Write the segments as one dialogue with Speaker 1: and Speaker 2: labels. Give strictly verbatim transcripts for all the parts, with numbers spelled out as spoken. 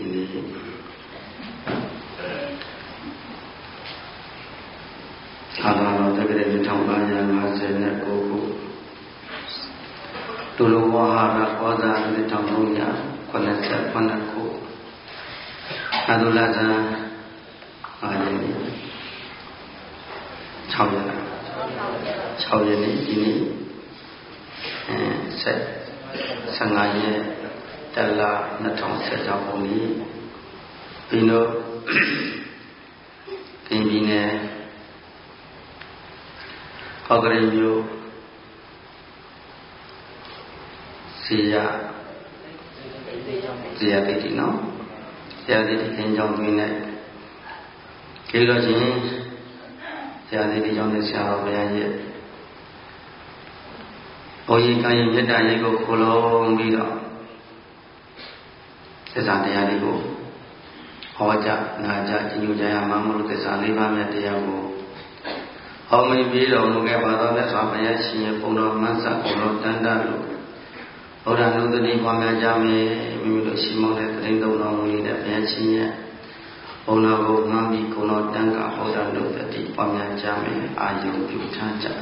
Speaker 1: นี้อาตมาตะเกียบหนึ่งพันห้าร้อยห้าสิบเก้าခုตุลวหาระวาดาหนึ่งพันสองร้อยแปดสิบခုအဒုလဇာအားရည်၆ရက်၆ရက်နေ့ဒီနေ့အဲဆက်ဆယ်ငါရက်တလနှစ်ထောင်ဆယ်၆ခုနှစ်ပြီးတော့ကင်းပြည်နယ်ကော့ကရိတ်မြို့စီရစီရတိတိနော်ဆရာတိတိခင်းကြောင်းတွင်နဲ့ကြည့်လို့ချင်းဆရာတိတိကြောင့်နဲ့ဆရာတော်ဘုရားရဲ့ဘုန်းကြီးကံရင်မေတ္တာရေးကိုခိုးလုံးပြီးတော့သစ္စာတရားလေးကိုဟောကြားနာကြားညွှန်ကြားရမှာမို့လို့သစ္စာလေးပါးမြတ်တရားကိုဟောမိပြီးတော်မူခဲ့ပါသောမြတ်စွာဘုရားရှင်ရဲ့ဘုံတော်မဆဘုံတော်တန်တလို့ဘုရားနုဒတိပွားများကြမယ်မိမိတို့ရှိမောင်းတဲ့တရင်သုံးတော်မူနေတဲ့ဘုရားရှင်ရဲ့ဘုံတော်ကိုမှန်ပြီးကိုယ်တော်တန်ခါဟောတာနုဒတိပွားများကြမယ်အာယုပြုထားကြ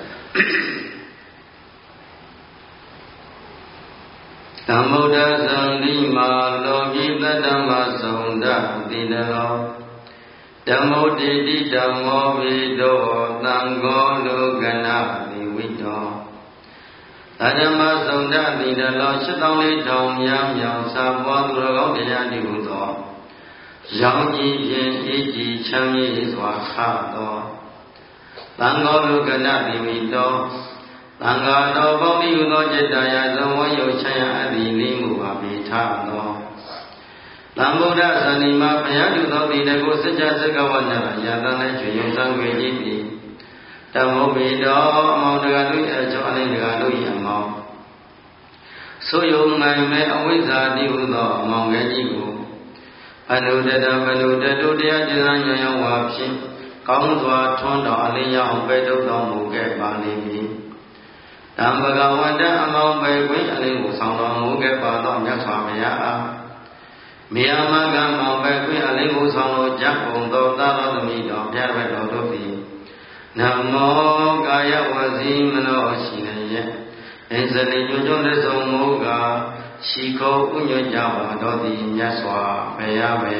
Speaker 1: သမုဒ္ဒသံလိမာလောကိတတ္တမသုံးဒတိတလောဓမ္မုတိတိဓမ္မောဝိတောသံဃောလောကနာဝိဝိတောဓမ္မသုံးဒတိတလောရှစ်တောင်းလေးထောင်များမြောင်စာပွားသူတော်ကောင်းတရားတည်ဟုသောရောင်ကြီးဖြင့်အေးကြည်ချမ်းမြေ့စွာခသောသံဃောလောကနာဝိဝိတောသံဃာတော်ပေါင်းဤဟုသောจิตတရားသုံးဝရုပ်ချမ်းရအပ်သည်လေးမှုပါပေထသောသံဗုဒ္ဓဇာတိမှာဘုရားတူသောတိတကိုစัจ जा စကဝနရာယတန်၌ကျွေယုံသံွေကြည်သည်ဓမ္မောပေတော်အမောင်တကာတို့အကျော်အလေးတကာတို့၏အမောင်ဆိုယုံနိုင်မဲ့အဝိဇ္ဇာတိဟုသောအမောင်ငယ်ကြီးကိုဘနုတတဘနုတတုတရားကျမ်းညံ့ဝါဖြင့်ကောင်းစွာထွန်းတော်အလင်းရောင်ပဲ့ထုတ်တော်မူခဲ့ပါလိမ့်မည်ဓမ္မကဝတ္တအမောင်ပဲခွင့်အလင်းကိုဆောင်တော်မူခဲ့ပါသောမြတ်စွာဘုရားအားမေယမကမောင်ပဲခွင့်အလင်းကိုဆောင်တော်ကြပုံသောသာတော်သမီးတော်ဘုရားဘက်တော်တို့သည်နမောကာယဝစီမနောရှိနေရဲ့အင်းစလိညွှန်ကျွန်းလက်ဆုံးမူကားရှိခိုးဥညွှန်ကြပါတော်သည်မြတ်စွာဘုရားဘု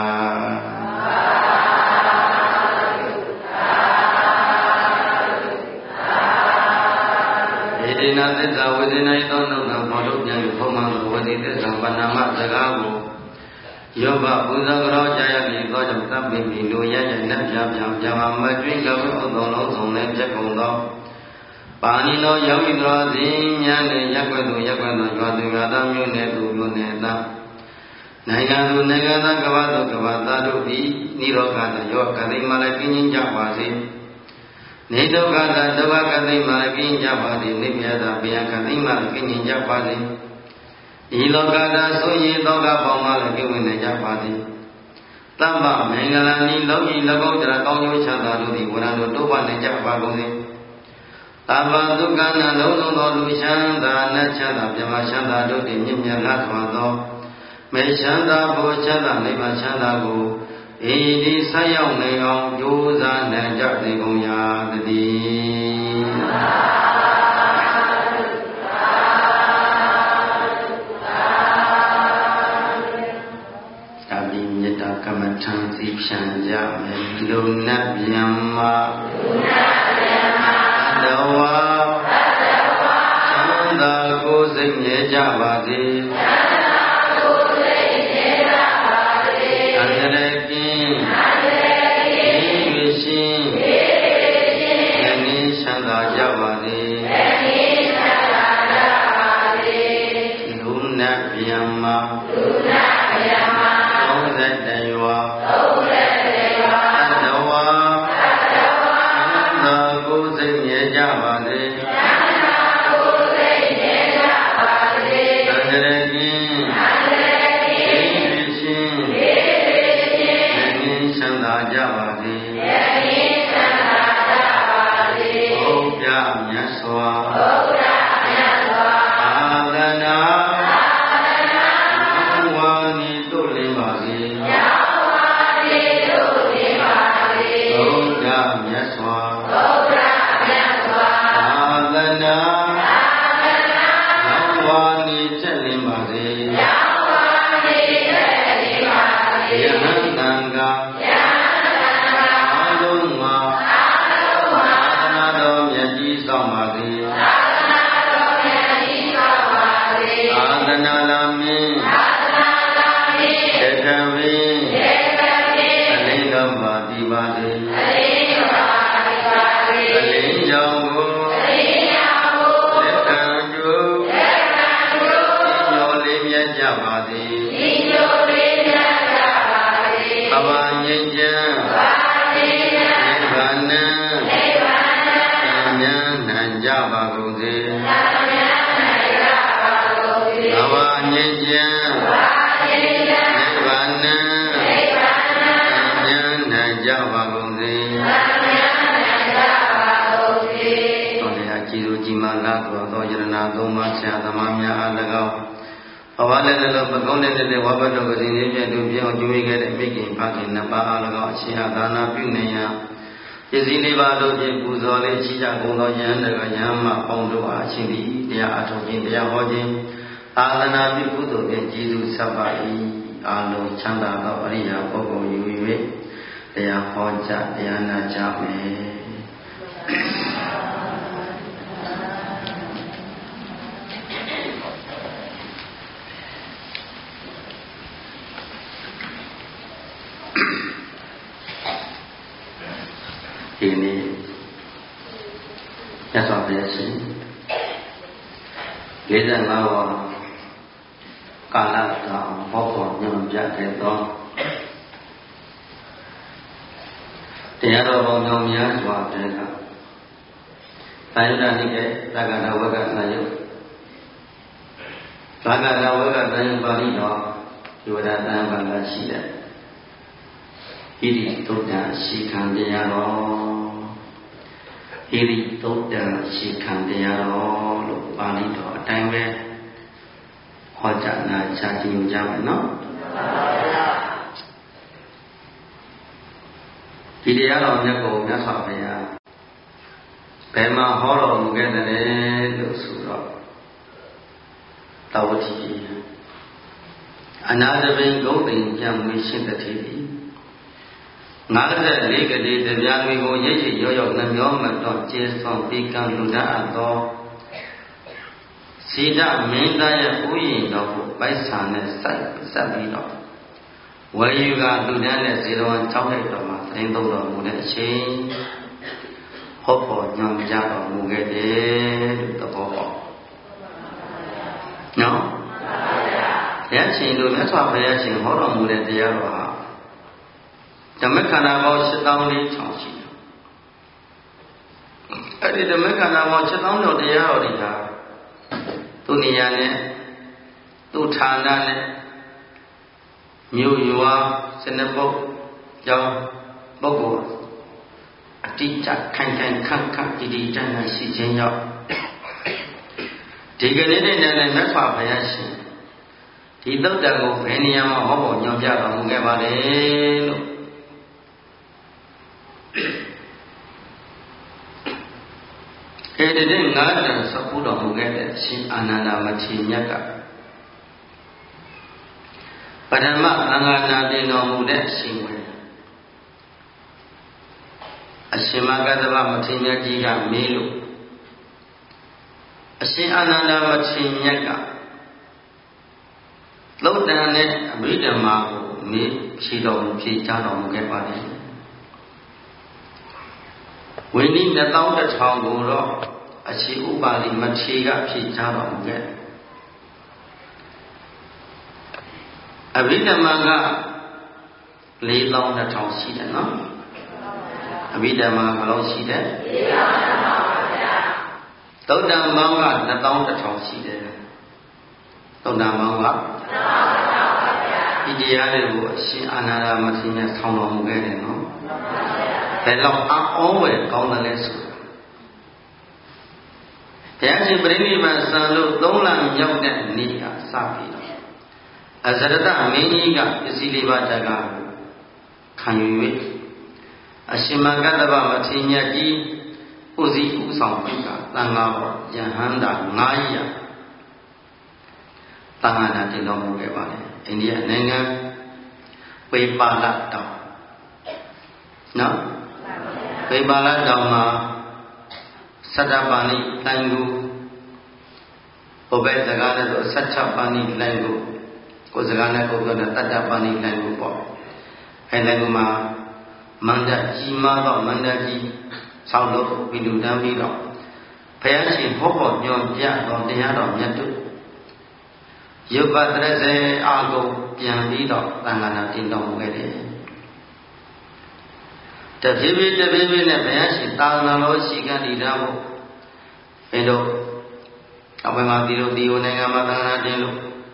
Speaker 1: ရားဒေနာသစ္စာဝေဒနာသောနှုတ်ကဘောထုတ်ပြန်ပြီးဘုံမှန်ဝတိသစ္စာပဏာမစကားကိုယောဘပူဇော်ကြောကြာရပြီးသောကြောင့်သဗ္ဗေမိလိုရရနတ်ပြပြပြမမတွင်ကဘုဥသောလုံးစုံနဲ့ပြတ်ကုန်သောပါဏိနောယောဂီတော်စဉ်ညာနဲ့ရက်ွက်သူရက်ွက်သောရွာသူရွာသားမျိုးနဲ့သူမျိုးနဲ့သားနိုင်ငံသူနိုင်ငံသားကဘာသူကဘာသားတို့သည်နိရောဂတယောကတိမလည်းကင်းချင်းကြပါစေနေဒုက္ခသာဒုက္ခကတိမှလည်းကင်းကြပါစေနိဗ္ဗာန်သာဘုရားကတိမှလည်းကင်းကြပါစေဤလောကသာဆိုရင်ဒုက္ခပေါင်းမှလည်းကင်းဝင်နိုင်ကြပါစေတမ္ပမင်္ဂလာနိလောကီလောကုတ္တရာကောင်းကျိုးချမ်းသာတို့သည်ဝရံတို့တိုးပွားနိုင်ကြပါကုန်စေတမ္ပဒုက္ခနာလုံးလုံးသောလူချမ်းသာနတ်ချမ်းသာမြတ်ချမ်းသာတို့သည်မြင့်မြတ်လာစွာသောမေချမ်းသာဘုချမ်းသာနိဗ္ဗာန်ချမ်းသာကိုအေဒီဆက်ရောက်နေအောင်ကြိုးစားနိုင်ကြစေကုန်ရာတည်းသာဘိမေတ္တာကမ္မထံစီဖြံကြမယ်လူနတ်ဗျမ္မာလူနတ်ဗျမ္မာတဝါတဝါသံသာကိုစိတ်ငြဲကြပါစေ
Speaker 2: သ
Speaker 1: စေဘုရားမြတ်စွာသာသနာရောင်းဝါနေချက်လင်းပါစေယဟန်တန်ကအာလုံးမှာသာသနာတော်မြတ်ကြီးဆောင်ပါစေသာသနာလာမင်းတကဝေအလင်းတော်ပါပြီပါစေအလင်းကြောင့်ကိုလက်ခံကျိုးညောလေးမြတ်ကြပါစေဘဝငြိမ်းချမ်းနိဗ္ဗာန်ဉာဏ်နိုင်ကြပါကုန်စေဘဝငြိမ်းချမ်းနိဗ္ဗာန်ဉာဏ်နိုင်ကြပါကုန်စေတော်တရားကြည်လိုကြည်မာလာတော်သောယရဏသုံးပါးဆရာသမားများအား၎င်းဘဝလည်းလည်းမကောင်းတဲ့တဲ့ဝဘတ်တော်ကစဉ်လေးပြည့်သူပြောင်းကျွေးခဲ့တဲ့မိခင်ဖခင်နှစ်ပါးအား၎င်းအရှင်ဟာဒါနာပြုနေရပစ္စည်းလေးပါးတို့ဖြင့်ပူဇော်လေးချီးကြကုန်သောယဟန်တကယဟန်မပေါင်းတို့အားအရှင်သည်တရားအထုတ်ခြင်းတရားဟောခြင်းသာသနာပြုကုသိုလ်ဖြင့်ကျေးဇူးဆက်ပါ၏အာလုံးချမ်းသာသောအရိယာပုဂ္ဂိုလ်ယူ၍တရားဟောကြားတရားနာကြမယ်ဒီနေ့ရသော်ပြည့်စုံလေးဆယ်ငါးဝါကာလတော်ဘောပေါ်ညွန်ပြခဲ့သောတရားတော်ပေါင်းများများစွာတဲ့ကသာယုဒနိကေသက္ကနာဝကနာယုသက္ကနာဝကနာယုပါဠိတော်ဒီဝဒသံဘာသာရှိတဲ့ဣတိသုတ္တရှိခံတရားတော်ဣတိသုတ္တရှိခံတရားတော်လို့ပါဠိတော်အတိုင်းပဲဟောကြားနာကြားကြည့်ကြမယ်နော်ဒီတရားတော်မြတ်ကိုမြတ်စွာဘုရားဘယ်မှာဟောတော်မူခဲ့တယ်လို့ဆိုတော့တဝတိအနာတပင်ဂုံတိန်ကြံမွေရှင်းတဲ့တည်းငါးဆယ်လေးကလေးတရားတွေကိုရိပ်ရိပ်ရောရောနှမျောမတော်ကျေဆောင်ပြီးကံလူဒအပ်သောစီဒမင်းသားရဲ့ဥယျာဉ်တော်ကိုပိုက်ဆံနဲ့စိုက်ဆက်ပြီးတော့ဝေယူကလူတန်းနဲ့ဇေရဝံ၆နှစ်တော်မှာသတင်းသုံးတော်မူတဲ့အချိန်ဟောပေါ်ညွှန်ကြားတော်မူခဲ့တယ်လို့သဘောပေါက်နော်ဘုရားရှင်တို့မြတ်စွာဘုရားရှင်ဟောတော်မူတဲ့တရားတော်ဟာဓမ္မခန္ဓာပေါင်းရှစ်သောင်းလေးထောင်ရှိတယ်အဲ့ဒီဓမ္မခန္ဓာပေါင်းရှစ်သောင်းကျော်တရားတော်တွေဟာသူနေရာနဲ့သူဌာနနဲ့မြို့ရွာစနပုတ်ကြောင်းပုဂ္ဂိုလ်အတိအကျခိုင်ခိုင်ခန့်ခန့်တည်တည်တန်းတန်းရှိခြင်းကြောင့်ဒီကနေ့တဲ့နဲ့မြတ်စွာဘုရားရှင်ဒီသုတ္တံကိုဘယ်နေရာမှာဟောပေါ်ညွှန်ပြတော်မူခဲ့ပါလဲလို့အဲဒီတဲ့ငါးတန်စပုတော်မူခဲ့တဲ့ရှင်အာနန္ဒမထေရမြတ်ကပထမသံဃာနာတင်တော်မူတဲ့အရှင်ဝေအရှင်မဂ္ဂတဗမထေရမြတ်ကြီးကမေးလို့အရှင်အာနန္ဒမထေရမြတ်ကသုတ္တန်နဲ့အဘိဓမ္မာကိုမေးဖြေတော်မူဖြေချတော်မူခဲ့ပါတယ်ဝိနည်းနှစ်သောင်းတစ်ထောင်ကိုတော့အရှိဥပါလိမထေရကဖြေချတော်မူခဲ့အဘိဓမ္မာကလေးသောင်းတစ်ထောင်ရှိတယ်နော်အဘိဓမ္မာဘယ်လောက်ရှိတယ်လေးသောင်းတစ်ထောင်ပါဗျာသုတ္တံမောင်းကနှစ်သောင်းတစ်ထောင်ရှိတယ်သုတ္တံမောင်းကနှစ်သောင်းတစ်ထောင်ပါဗျာဒီတရားတွေကိုအရှင်အာနန္ဒမထေရဆောင်းတော်မူခဲ့တယ်နော်ဘယ်လောက်အောဝယ်ကောင်းတယ်လဲဆိုတာဘုရားရှင်ပြိဋိနိဗ္ဗာန်စံလို့သုံးလမြောက်တဲ့နေ့ကစပြီးတော့အဇရတမင်းကြီးကပစ္စည်းလေးပါးတကခံယူ၍အရှင်မကတ္တဗမထေရမြတ်ကြီးဥစည်းဥဆောင်ပြီးကသံဃာတော်ယဟန္တာငါးရာသံဃာနာတင်တော်မူခဲ့ပါတယ်အိန္ဒိယနိုင်ငံပေပါလတောင်နော်ပေပါလတောင်မှာသတ္တပါဠိတိုင်ကိုဘုဘဲစကားနဲ့ဆိုသတ္တပါဠိလိုင်ကိုကိုယ်စကားနဲ့ကိုယ်ပြောတဲ့တတ္တပါဠိလိုင်ကိုပေါ့အဲလိုင်ကိုမှာမန္တကြီးမားတော့မန္တကြီးဆောက်လို့ဝိလူတန်းပြီးတော့ဘုရားရှင်ဟောပေါ်ညွှန်ပြတော်တရားတော်မြတ်တို့ရုပ်ပတ်တရစေအာကုန်ပြန်ပြီးတော့သံဃာနာတင်တော်မူခဲ့တယ်တဖြည်းဖြည်းတဖြည်းဖြည်းနဲ့ဘုရားရှင်သာသနာတော်ရှိကံတည်တာဖို့ဘယ်တော့အဝေမှာဒီလိုဒီဟိုနိုင်ငံမှာသံဃာတင်လို့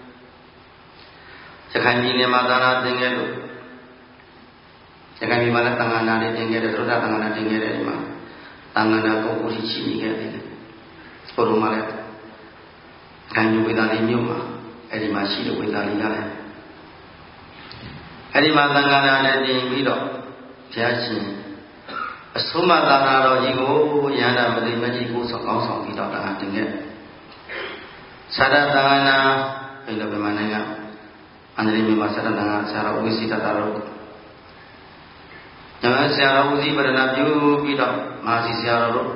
Speaker 1: ရခိုင်ပြည်နယ်မှာသံဃာတင်ခဲ့လို့ရခိုင်ပြည်မှာလည်းသံဃာနာတွေတင်ခဲ့တယ်သုဒ္ဓသံဃာနာတင်ခဲ့တယ်ဒီမှာသံဃာနာကိုကိုရှိနေခဲ့တယ်စပေါ်လုံးမှာလည်းခံယူဝေဒာလေးမြို့မှာအဲ့ဒီမှာရှိတဲ့ဝေဒာလေးရတယ်အဲ့ဒီမှာသံဃာနာနဲ့တင်ပြီးတော့ဘုရားရှင်အဆုံးမသံဃာတော်ကြီးကိုယန္တာမတိမကြီးကိုဆောင်ကောင်းဆောင်ပြီးတော့သံဃာတင်ခဲ့သာရသံဃာနာဘယ်လိုပဲမနိုင်ငံအန္တရာယ်မြန်မာသာရသံဃာဆရာတော်ဝိသိတတာတော်ညမဆရာတော်ဦးစီးပရဏပြုပြီးတော့မဟာစီဆရာတော်တို့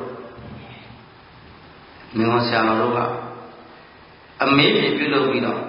Speaker 1: မင်းတော်ဆရာတော်တို့ကအမေးပြုလုပ်ပြီးတော့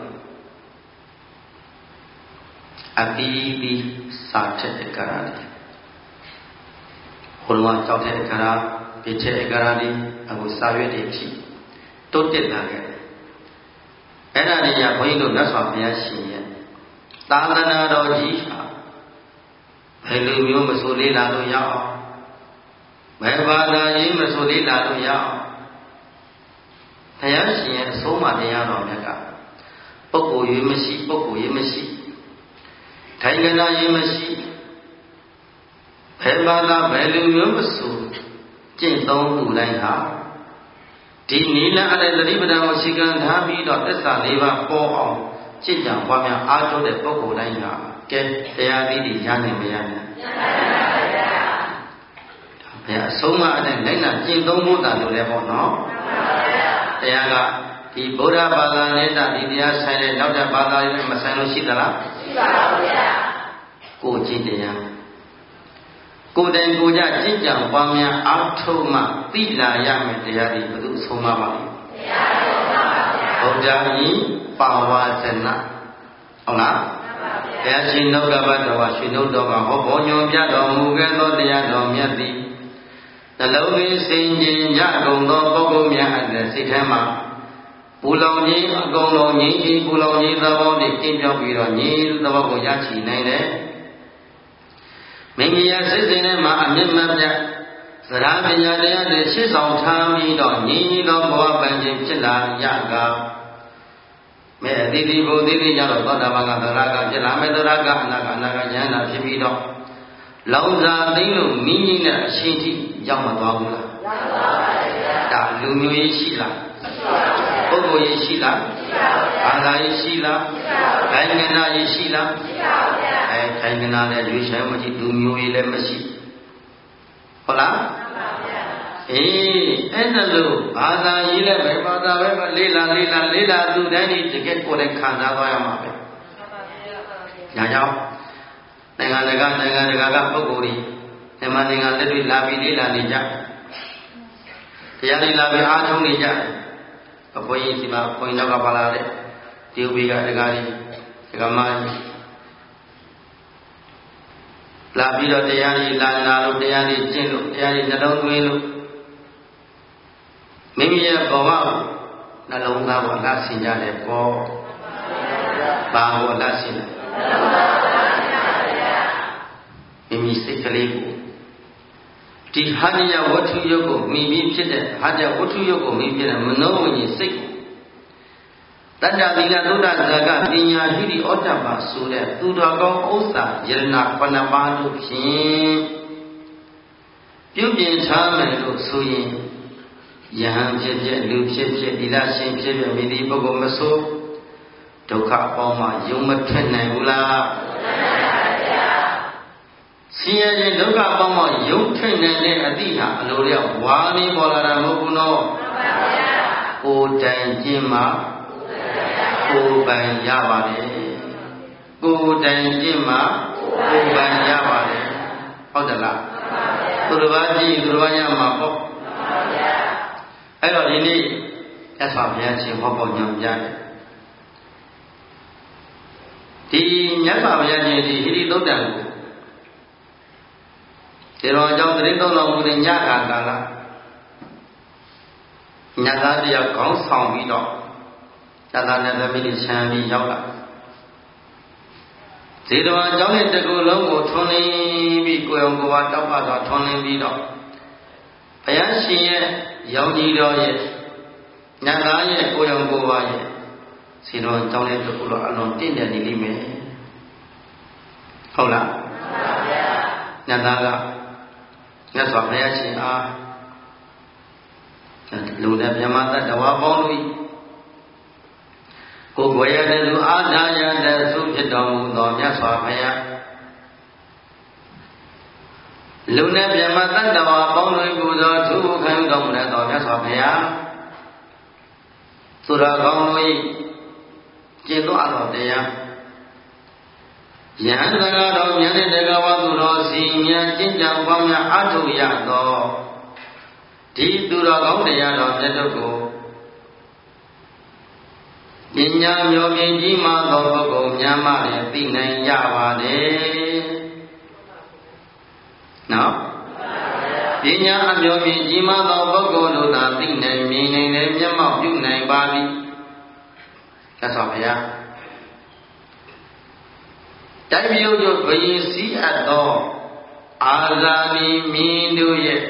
Speaker 1: အပီးပြီးစာထက်တဲ့ကာရတွေဟိုလောကြောက်တဲ့ကာရပြည့်တဲ့ကာရတွေအခုစာရွက်တွေဖြစ်တိုးတက်လာခဲ့တယ်အဲ့ဒါတွေကဘုန်းကြီးတို့မြတ်စွာဘုရားရှင်ရဲ့သာသနာတော်ကြီးဟာဘယ်လိုမျိုးမဆိုလေးလာလို့ရအောင်ဘယ်ဘာသာရေးမဆိုလေးလာလို့ရအောင်ဘုရားရှင်ရဲ့အဆုံးအမတရားတော်မြတ်ကပုဂ္ဂိုလ်ရေးမရှိပုဂ္ဂိုလ်ရေးမရှိထိုင်ကနာရေးမရှိဘယ်ဘာသာဘယ်လိုမျိုးမဆိုကျင့်သုံးသူတိုင်းဟာဒီနိလအတဲ့သတိပဋ္ဌာန်ကိုရှိကံထားပြီးတော့သစ္စာလေးပါးပေါ်အောင်ကျင့်ကြံပွားများအားထုတ်တဲ့ပုဂ္ဂိုလ်တိုင်းဟာကဲတရားသီးတွေရနိုင်မရနိုင်ရပါပါဗျာဘယ်အဆုံးမအတဲ့လိုက်နာကျင့်သုံးဖို့တာလို့လည်းပေါ့နော်မှန်ပါဗျာတရားကဒီဗုဒ္ဓဘာသာနဲ့တဒီတရားဆိုင်တဲ့နောက်တဲ့ဘာသာတွေနဲ့မဆိုင်လို့ရှိသလားရှိပါပါဗျာကိုကျင့်တရားကိုယ်တိုင်ကိုယ်ကြကျင့်ကြံပွားများအားထုတ်မှသိလာရမယ်တရားတွေဘယ်လိုဆုံးမပါလဲတရားဆုံးပါဗျာဗုဒ္ဓမြည်ပါဝါဇနဟုတ်လားဘုရားရှင်နှုတ်ကပတ်တော်ကရွှေနှုတ်တော်ကဟောပေါ်ညွန်ပြတော်မူခဲ့သောတရားတော်မြတ်သည်နှလုံးသွင်းစင်ကြင်ရကုန်သောပုဂ္ဂိုလ်များအတဲ့စိတ်ထဲမှာပူလောင်ခြင်းအကုန်လုံးငြိမ်းချမ်းပူလောင်ခြင်းသဘောနဲ့ကျင့်ပြောက်ပြီးတော့ငြိမ်းသဘောကိုရရှိနိုင်တယ်မိမိရဲ့စိတ်စဉ်ထဲမှာအမြင့်မပြတ်သရပညာတရားတွေရှေ့ဆောင်ထားပြီးတော့ငြိမ်းသောဘဝပန်ခြင်းဖြစ်လာရကမဲအတိတိဘုသိတိကြတော့သောတာပန်ကသရကဖြစ်လာမယ်သရကအနာကအနာကဉာဏ်နာဖြစ်ပြီးတော့လောင်စာသိမ့်လို့မိမိနဲ့အရှင်ထိရောက်မသွားဘူးလားရောက်ပါပါဗျာဒါလူမျိုးရေးရှိလားပုဂ္ဂိုလ်ရေးရှိလားဘာသာရေးရှိလားဘိုင်ကနာရေးရှိလားအဲဘိုင်ကနာလည်းရွေးချယ်မရှိလူမျိုးရေးလည်းမရှိဟုတ်လားအေးအဲ့ဒါလို့ဘာသာရေးလည်းပဲဘာသာပဲလေးလာလေးလာလေးလာသူတိုင်းဒီတကယ်ကိုယ်နဲ့ခံစားသွားရမှာပဲညာကြောင့်နိုင်ငံတကာနိုင်ငံတကာကပုဂ္ဂိုလ်တွေမြန်မာနိုင်ငံလက်တွေ့လာပြီးလေးလာနေကြတရားလေးလာပြီးအားထုတ်နေကြအဘွေးကြီးဒီမှာဘုန်းကြီးတော့ကပါလာတဲ့ဒီဥပိကတကားကြီးဒကမကြီးလာပြီးတော့တရားကြီးလာနာလို့တရားကြီးကျင့်လို့တရားကြီးနှလုံးသွင်းလို့မိမိရဲ့ဘဝနှလုံးသားကိုလှဆင်ကြတယ်ပေါ့ဘာကိုလှဆင်လဲမိမိစိတ်ကလေးကိုဒီဟာတယဝတ္ထုယုတ်ကိုမိမိဖြစ်တဲ့ဟာတယဝတ္ထုယုတ်ကိုမိဖြစ်တဲ့မနောဝိညာဉ်စိတ်ကိုတတ္တသီလသုဒ္ဓဇာကပညာဟိရိဩတ္တပါဆိုတဲ့သူတော်ကောင်းဥစ္စာယရဏခုနှစ်ပါးတို့ဖြင့်ပြုပြင်ထားမယ်လို့ဆိုရင်ယဟန်ဖြစ်ဖြစ်လူဖြစ်ဖြစ်သီလရှင်ဖြစ်ဖြစ်မိဒီပုဂ္ဂိုလ်မဆိုဒဒုက္ခအပေါင်းမှာယုံမထွက်နိုင်ဘူးလားဆင်းရဲခြင်းဒုက္ခအပေါင်းမှာယုံထွက်နိုင်တဲ့အသည့်ဟာအလိုလျောက်ဝါနေပေါ်လာတာမဟုတ်ဘူးနော်ကိုယ်တိုင်ကျင့်မှကိုယ်ပိုင်ရပါတယ်ကိုယ်တိုင်ကျင့်မှကိုယ်ပိုင်ရပါတယ်ဟုတ်တယ်လားသူတစ်ပါးကြည့်သူတစ်ပါးရမှာပေါ့အဲ့တော့ဒီနေ့ရသော်ဘုရားရှင်ဟောပေါ်ညွှန်ပြတယ်ဒီမြတ်စွာဘုရားရှင်ဒီဟိရိသုတ်တံကိုဒီတော်အကြောင်းသတိတော်တော်မူတဲ့ညခါကာလညသားတယောက်ခေါင်းဆောင်ပြီးတော့ညသားနဲ့သမီးတွေဆံပြီးရောက်လာဒီတော်အကြောင်းနဲ့တကူလုံးကိုထွန်းလင်းပြီးကိုယ်အောင်ကိုယ်ပါတောက်ပသွားထွန်းလင်းပြီးတော့ဘုရားရှင်ရဲ့ရောင်ကြီးတော်ရဲ့ညသားရဲ့ကိုယ်အောင်ကိုယ်ပါရဲ့စီတော်အကြောင်းနဲ့တကူတော့အလွန်တင့်တယ်နေလိမ့်မယ်ဟုတ်လားညသားကမြတ်စွာဘုရားရှင်အားလူနဲ့မြမတ္တဝါပေါင်းလို့ကိုယ်ကိုယ်ရတဲ့သူအာထာရတဲ့သူဖြစ်တော်မူသောမြတ်စွာဘုရားလူနဲ့မြမတ္တဝါပေါင်းလို့ပူဇော်သူခံတော်မူသောမြတ်စွာဘုရားသူတော်ကောင်းတို့ကျင့်တော်တော်တရားယဟန်တန်တော်မြတ်တဲ့တကဝသူတော်စီမြတ်ကျင့်ကြံပွားများအထုရသောဒီသူတော်ကောင်းတရားတော်မြတ်တို့ကိုပညာမျိုးမြင့်ကြီးမှသောပုဂ္ဂိုလ်များမှလည်းသိနိုင်ကြပါတယ်နော်ပညာအမျိုးမြင့်ကြီးမှသောပုဂ္ဂိုလ်တို့သာသိနိုင်မြင်နိုင်လည်းမျက်မှောက်ပြုနိုင်ပါသည်သက်တော်ဘုရားတိုင်းပြည်တို့ဘယင်စည်းအပ်သောအာဇာနည်မင်းတို့ရဲ့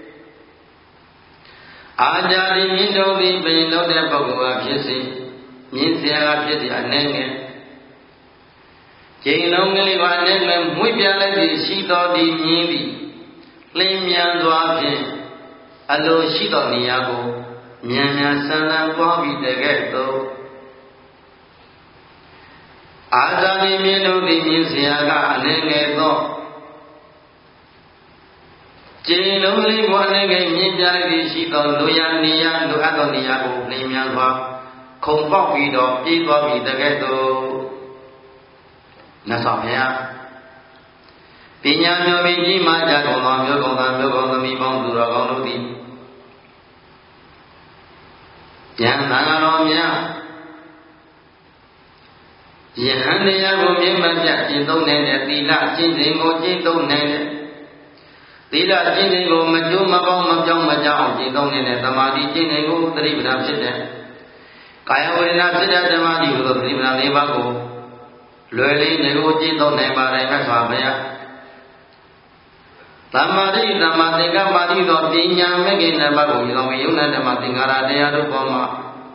Speaker 1: အာဇာနည်မင်းတို့သည်ဘယင်တို့တဲ့ပုဂ္ဂိုလ်အဖြစ်စေမြင့်စရာဖြစ်စေအနေနဲ့ကျိန်လုံးကလေးပါနဲ့လည်းမွေးပြလိုက်ပြီးရှိတော်သည်မြင်းသည်လင်းမြန်စွာဖြင့်အလိုရှိတော်နေရာကိုမြန်မြန်ဆန်းဆန်းပွားပြီးတကဲ့သို့အာဇာနည်မြင်းတို့သည်မြင်းစရာကအနေငယ်သောကျိန်လုံးလေးပေါ်အနေငယ်မြင်းပြလိုက်ပြီးရှိတော်လူရနေရာလူအပ်သောနေရာကိုလင်းမြန်စွာခုံပေါက်ပြီးတော့ပြေးသွားပြီးတကဲ့သို့မြတ်စွာဘုရားပညာမျိုးမင်းကြီးမှကြကုန်သောမျိုးကုန်သောမျိုးကုန်သမီးပေါင်းသူတော်ကောင်းတို့သည်ဉာဏ်သံဃာတော်များယဟန်တရားကိုမြင့်မှတ်ပြကျင့်သုံးနေတဲ့သီလကျင့်စဉ်ကိုကျင့်သုံးနေတဲ့သီလကျင့်စဉ်ကိုမကျိုးမပေါင်းမပြောင်းမကြောက်အောင်ကျင့်သုံးနေတဲ့သမာဓိကျင့်စဉ်ကိုသတိပဋ္ဌာန်ဖြစ်တဲ့ကာယဝေဒနာဖြစ်တဲ့ဓမ္မတိဟူသောသတိပဋ္ဌာန်၄ပါးကိုလွယ်လေးတွေကိုကျင့်သုံးနိုင်ပါတယ်မြတ်စွာဘုရားသမ္မာတိသမ္မာသင်္ကပ္ပတိသောပညာမဲ့ကိနှစ်ပါးကိုယူသောယုံနာဓမ္မသင်္ကာရတရားတို့ပေါ်မှာ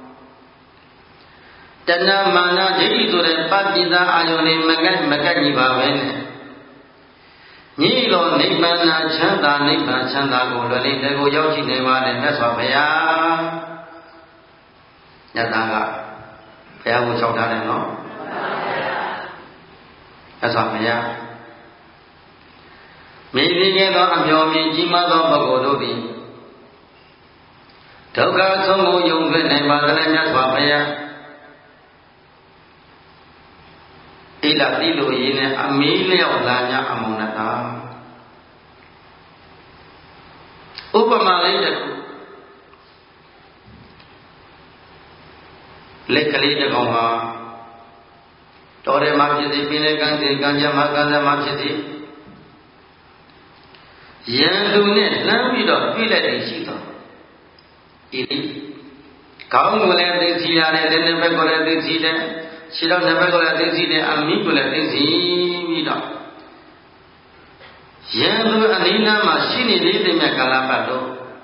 Speaker 1: တဏမာနဒိဋ္ဌိဆိုတဲ့ပပိသအာယုန်လေးမကက်မကက်ညီပါပဲနဲ့ညီတော်နိဗ္ဗာန်ချမ်းသာနိဗ္ဗာန်ချမ်းသာကိုလွယ်လေးတွေကိုရောက်ရှိနေပါတယ်မြတ်စွာဘုရားညတာကဘုရားကိုလျှောက်ထားတယ်နော်မြတ်စွာဘုရားမိမိကဲ့သောအမျော်မြင်ကြီးမားသောပုဂ္ဂိုလ်တို့သည်ဒုက္ခဆုံးကိုယုံသွင်းနိုင်ပါသလားမြတ်စွာဘုရားဣလတိလိုရင်းနဲ့အမီးလျောက်လာ냐အမောနတာဥပမာလေးတစ်ခုလက်ကလေးတစ်ကောင်ဟာတော်တယ်မှာဖြစ်စီပင်လေကန်းစီကန်းကြမှာကန်းစမှာဖြစ်စီရန်သူနဲ့လမ်းပြီးတော့တွေ့လိုက်တယ်ရှိတော့ဤခေါင်းကိုလည်းသိစီရတယ်လက်နဲ့ဘက်ကိုလည်းသိစီတယ်ခြေတော်နှစ်ဘက်ကိုလည်းသိစီတယ်အမိကိုလည်းသိစီပြီးတော့ရန်သူအနိနာမှာရှိနေသေးတဲ့မြတ်ကာလပတ်တော့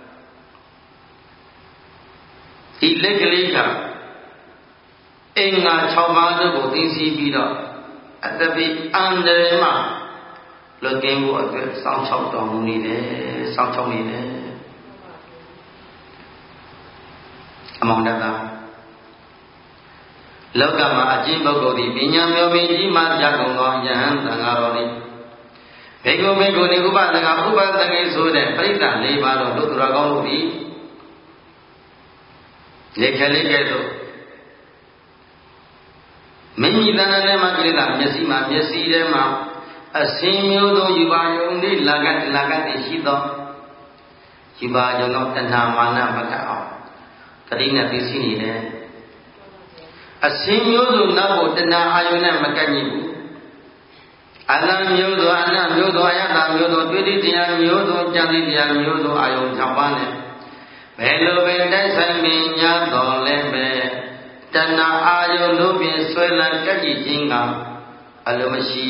Speaker 1: ဒီလက်ကလေးကအင်္ဂါ၆ပါးတို့ကိုသိစီပြီးတော့အတ္တပိအန္တရာယ်မှာလွတ်ကင်းဖို့အတွက်စောင့်ရှောက်တော်မူနေတယ်စောင့်ရှောက်နေတယ်အမောင်တတ်တာလောကမှာအကျဉ်းပုဂ္ဂိုလ်သည်ပညာမျိုးပင်ကြီးမှကြကုန်သောယဟန်သံဃာတော်သည်ဘေကုဘေကုနိဥပဒကဥပဒကေဆိုတဲ့ပရိသတ်၄ပါးသောဒုက္ခရကောင်းတို့သည်လေခလေးကဲ့သို့မိမိတဏ္ဍာနဲ့မှကိလေသာမျက်စိမှာမျက်စိထဲမှာအစင်းမျိုးသောယူပါယုံသည်လာကလာကတည်ရှိသောယူပါယုံသောတဏှာမာနမကအောင်တတိနဲ့သိရှိနေတယ်အစင်းမျိုးသောနောက်ကိုတဏှာအာယုံနဲ့မကန့်ညိဘူးအနံမျိုးသောအနံမျိုးသောအယတမျိုးသောတွေ့တိတရားမျိုးသောကြံတိတရားမျိုးသောအာယုံ၆ပါးနဲ့ဘယ်လိုပင်တိုက်ဆိုင်ပင်ညာတော်လည်းပဲတဏှာအာယုံတို့ပင်ဆွဲလန်းကပ်ကြည့်ခြင်းကအလိုမရှိ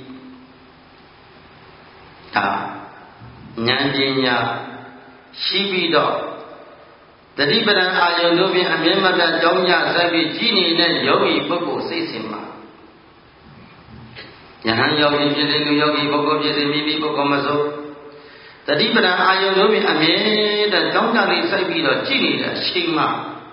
Speaker 1: ဒါဉာဏ်ပညာရှိပြီးတော့တတိပဒံအာယုံတို့ပင်အမြဲမပြတ်ကြောင်းကြဆက်ပြီးကြည်နေတဲ့ယောဂီပုဂ္ဂိုလ်စိတ်စဉ်မှာယဟန်ယောဂီဖြစ်တဲ့လူယောဂီပုဂ္ဂိုလ်ဖြစ်တဲ့မိမိပုဂ္ဂိုလ်မဆိုတတိပဒံအာယုံတို့ပင်အမြဲတမ်းကြောင်းကြလေးစိုက်ပြီးတော့ကြည်နေတဲ့အချိန်မှာ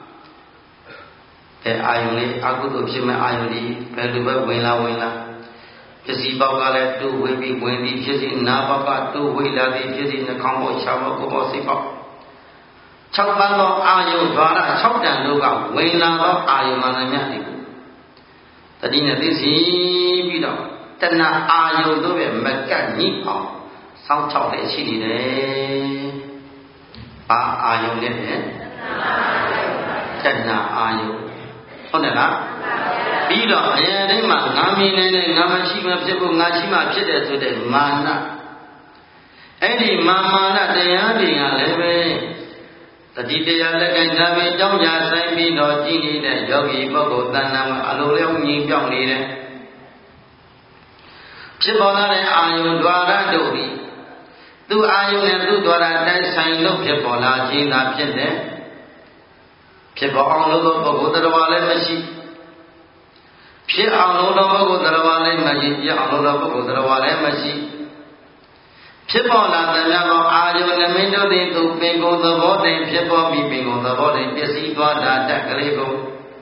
Speaker 1: အဲအာယုံလေးအကုသိုလ်ဖြစ်မဲ့အာယုံဒီဘယ်လိုပဲဝင်လာဝင်လာပစ္စည်းပေါက်ကလည်းတိုးဝေးပြီးဝင်ပြီးဖြစ်စီနာပေါက်ကတိုးဝေးလာပြီးဖြစ်စီနှာခေါင်းပေါက်ရှားပေါက်ကိုယ်ပေါက်စိတ်ပေါက်၆ပါးသောအာယုံ द्वार ၆တန်တို့ကဝင်လာသောအာယုံမှန်သမျှတွေကိုတတိနဲ့သိစီပြီးတော့တဏှာအာယုံတို့ရဲ့မကတ်ညှိအောင်စောင့်ချောက်လည်းရှိနေတယ်။ဘာအာယုံလဲတဏှာအာယုံဟုတ်တယ်လားပြီးတော့အရင်တိုင်းမှာငါမြင်နေတဲ့ငါမရှိမှဖြစ်ဖို့ငါရှိမှဖြစ်တယ်ဆိုတဲ့မာနအဲ့ဒီမာမာနတရားတွေကလည်းပဲတတိတရားလက်ကင်သာပဲကြောင်းကြဆိုင်ပြီးတော့ကြည်နေတဲ့ယောဂီပုဂ္ဂိုလ်တဏ္ဍာမှာအလိုလျောက်ငြိမ်ပြောင်းနေတယ်ဖြစ်ပေါ်လာတဲ့အာယုံ द्वार တို့သည်သူအာယုံနဲ့သူ့ द्वार တိုက်ဆိုင်လို့ဖြစ်ပေါ်လာခြင်းသာဖြစ်တယ်ဖြစ်ပေါ်အောင်လို့ပုဂ္ဂိုလ်တရားလည်းမရှိဖြစ်အောင်လို့ပုဂ္ဂိုလ်တရားလည်းမရှိပြအောင်လို့ပုဂ္ဂိုလ်တရားလည်းမရှိဖြစ်ပေါ်လာတဲ့များသောအာယုန်နမိတ်တို့သည်သူပင်ကိုယ်သဘောတည်းဖြစ်ပေါ်ပြီးပင်ကိုယ်သဘောတည်းပစ္စည်းသွားတာတက်ကလေးကို